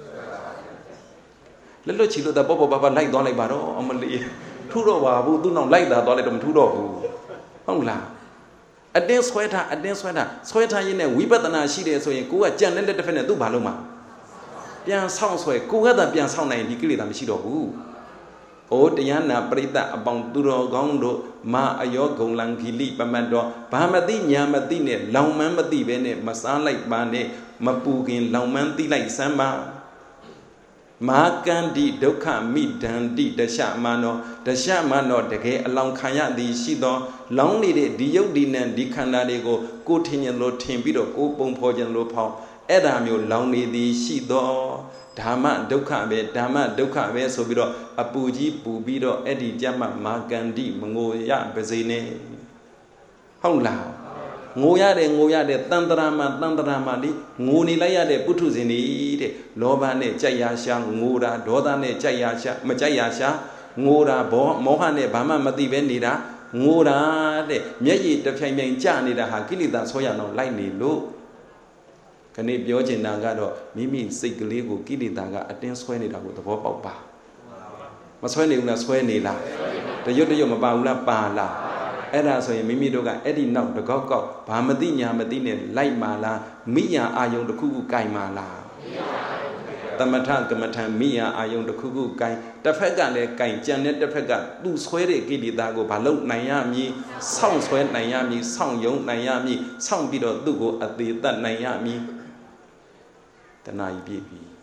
လက်လွတ်ချီလွတ်တာပေါ့ပေါ့ပါပါလိုက်သွားလိုက်ပါတော့အမလီထူတော့ပါဘူးသူ့နောက်လိုက်တာသွားလိုက်တော့မထူတော့ဘူးဟုတ်လားအတင်းဆွဲထားအတင်းဆွဲထားဆွဲထားရင်းနဲ့ဝိပဿနာရှိတယ်ဆိုရင်ကိုကကြံတဲ့လက်တစ်ဖက်နဲ့သူ့ဘာလို့မှာပြန်ဆောင်းဆွဲကိုကသာပြန်ဆောင်းနိုင်ဒီကိလေသာမရှိတော့ဘူး O Diana Prita upon Duro Gondo, Ma Ayo Gonglankili, Pamando, Bahamati, Yamatine, Laumamati Bene, Masalai Bane, Mapugin, Laumanti like Samba. Mahakandi Doka Midandi, the Shamano, the Shamano, the Gay along Kaya, the Shido, Lonely the Yodin, the Canadigo, Good Tinian Lo Timbido, Go Pompojan Lopo, Edamio, Lonely the Shido, Dama Doka, Dama Doka, Sobido, Apuji, Bubido, Eddie Jama, Mahakandi, Mongoya, Bezine. How loud? Ngoya de ngoya de tandrama tandrama di ngoni la ya de putu zini de loba ne jaya sha ngora doda ne jaya sha ma jaya sha ngora bo moha ne bama mati be nida ngora de myet yi ta phyain phyain ja nida ha kilita so ya no lai ni lo kane pyo chin ta ga do mimi sait kale ko kilita ga atin swai nida ko thabo pauk pa ma swai ni u la swai ni la tayot tayot ma pa u la pa la Era so Mimi Doga, Eddie Nok, the Goko, Bahamadinia Medine, Light Mala, Mia Ayon the Kugu Kai Mala. Tamatan, Kamatan, Mia Ayon the Kugu Kai, the Fagale Kai, Janet the Faga, do swear Giddy Dago, Balo Nayami, Sound Sweat Nayami, Sound Young Nayami, Sound Bido Dugo at the that Nayami. The Nai Baby.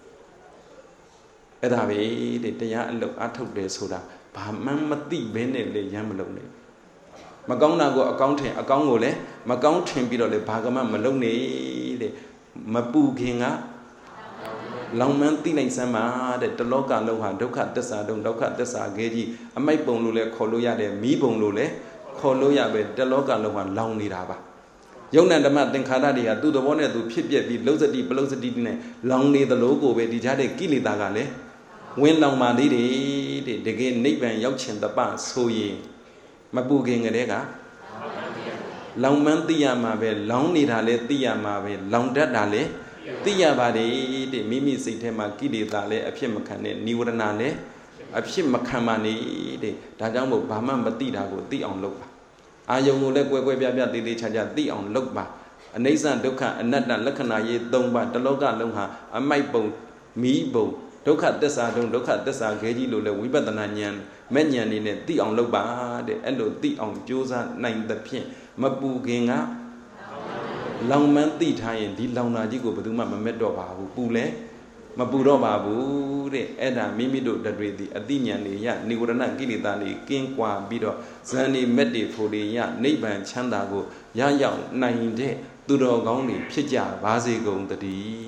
Edawe, the Daya look at the soda, Bahamati Bene, the Yamalone. Magona go accounting, account ole, Magounting Bidole, Bagama, Malone, Mapu Kinga, Longmanti like Sama, the local Loha, Doka Dessa, don't Doka Dessa, Geji, a my bone lule, Coloya, the me bone lule, Coloya, the local Lohan, Long Niraba. Young and the Martin Canadia, do the one to pip yet be below the deep, below the deep, long near the logo where the Jade Gilly Dagale. When long Madi, the gain Nipan Yokshin the pass, so ye. Mabu King and Ega Long Mantia Mabe, Long Nidale, Tia Mabe, Long Dadale, Tia Badi, the Mimi Sitema Kidi Dale, a Pimakane, Niuranale, a Pimakamani, the Dajamo Bama Batida, the on Lopa. Ayongle Webia, the Chaja, the on Lopa. A Nasa Doka, and Nada Lakanaye, Domba, the Loga Longa, a Maibo, me bo. Doka Dessa, don't look at Dessa, Geji Lula, Wibadanyan, Menyan in it, the on Loba, the Endo, the on Josa, nine the Pien, Mabu Ginga, Long Man the Tayan, the Launa Digo, Buduma Medoba, Bule, Mabudoba, the Eda, Mimido, the Ready, Adinian, Ya, Nigurana, Gilidali, King Qua, Bido, Zani Medi for the Ya, neighbor and Chandago, Ya Yang, nine day, Dudo Goni, Pija, Vazigo, the D.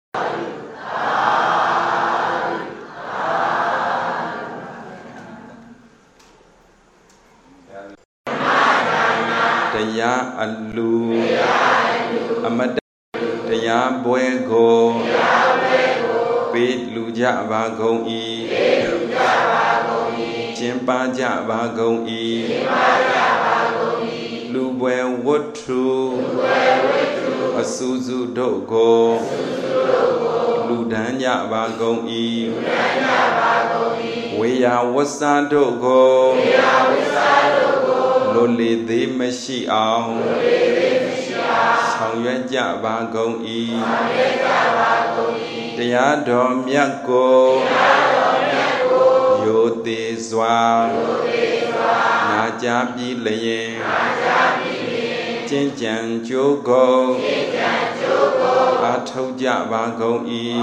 Ya alu amada ya buego bit luja bagong i chimpa ja bagong i lu bue wotru asuzu dogo lu dan ya bagong i we ya wasa dogo Loli de Meshi Ao Song Yuan Ba Gong E Tia Dom Yako Yo De Zwa Na Jia Bi Leye Jin Jian Jiu Go A Tou Jia Ba Gong E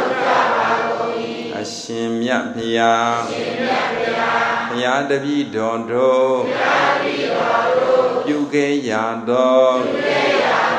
A Shin Miat Pia Ya Dabi Don Do Yuge Yado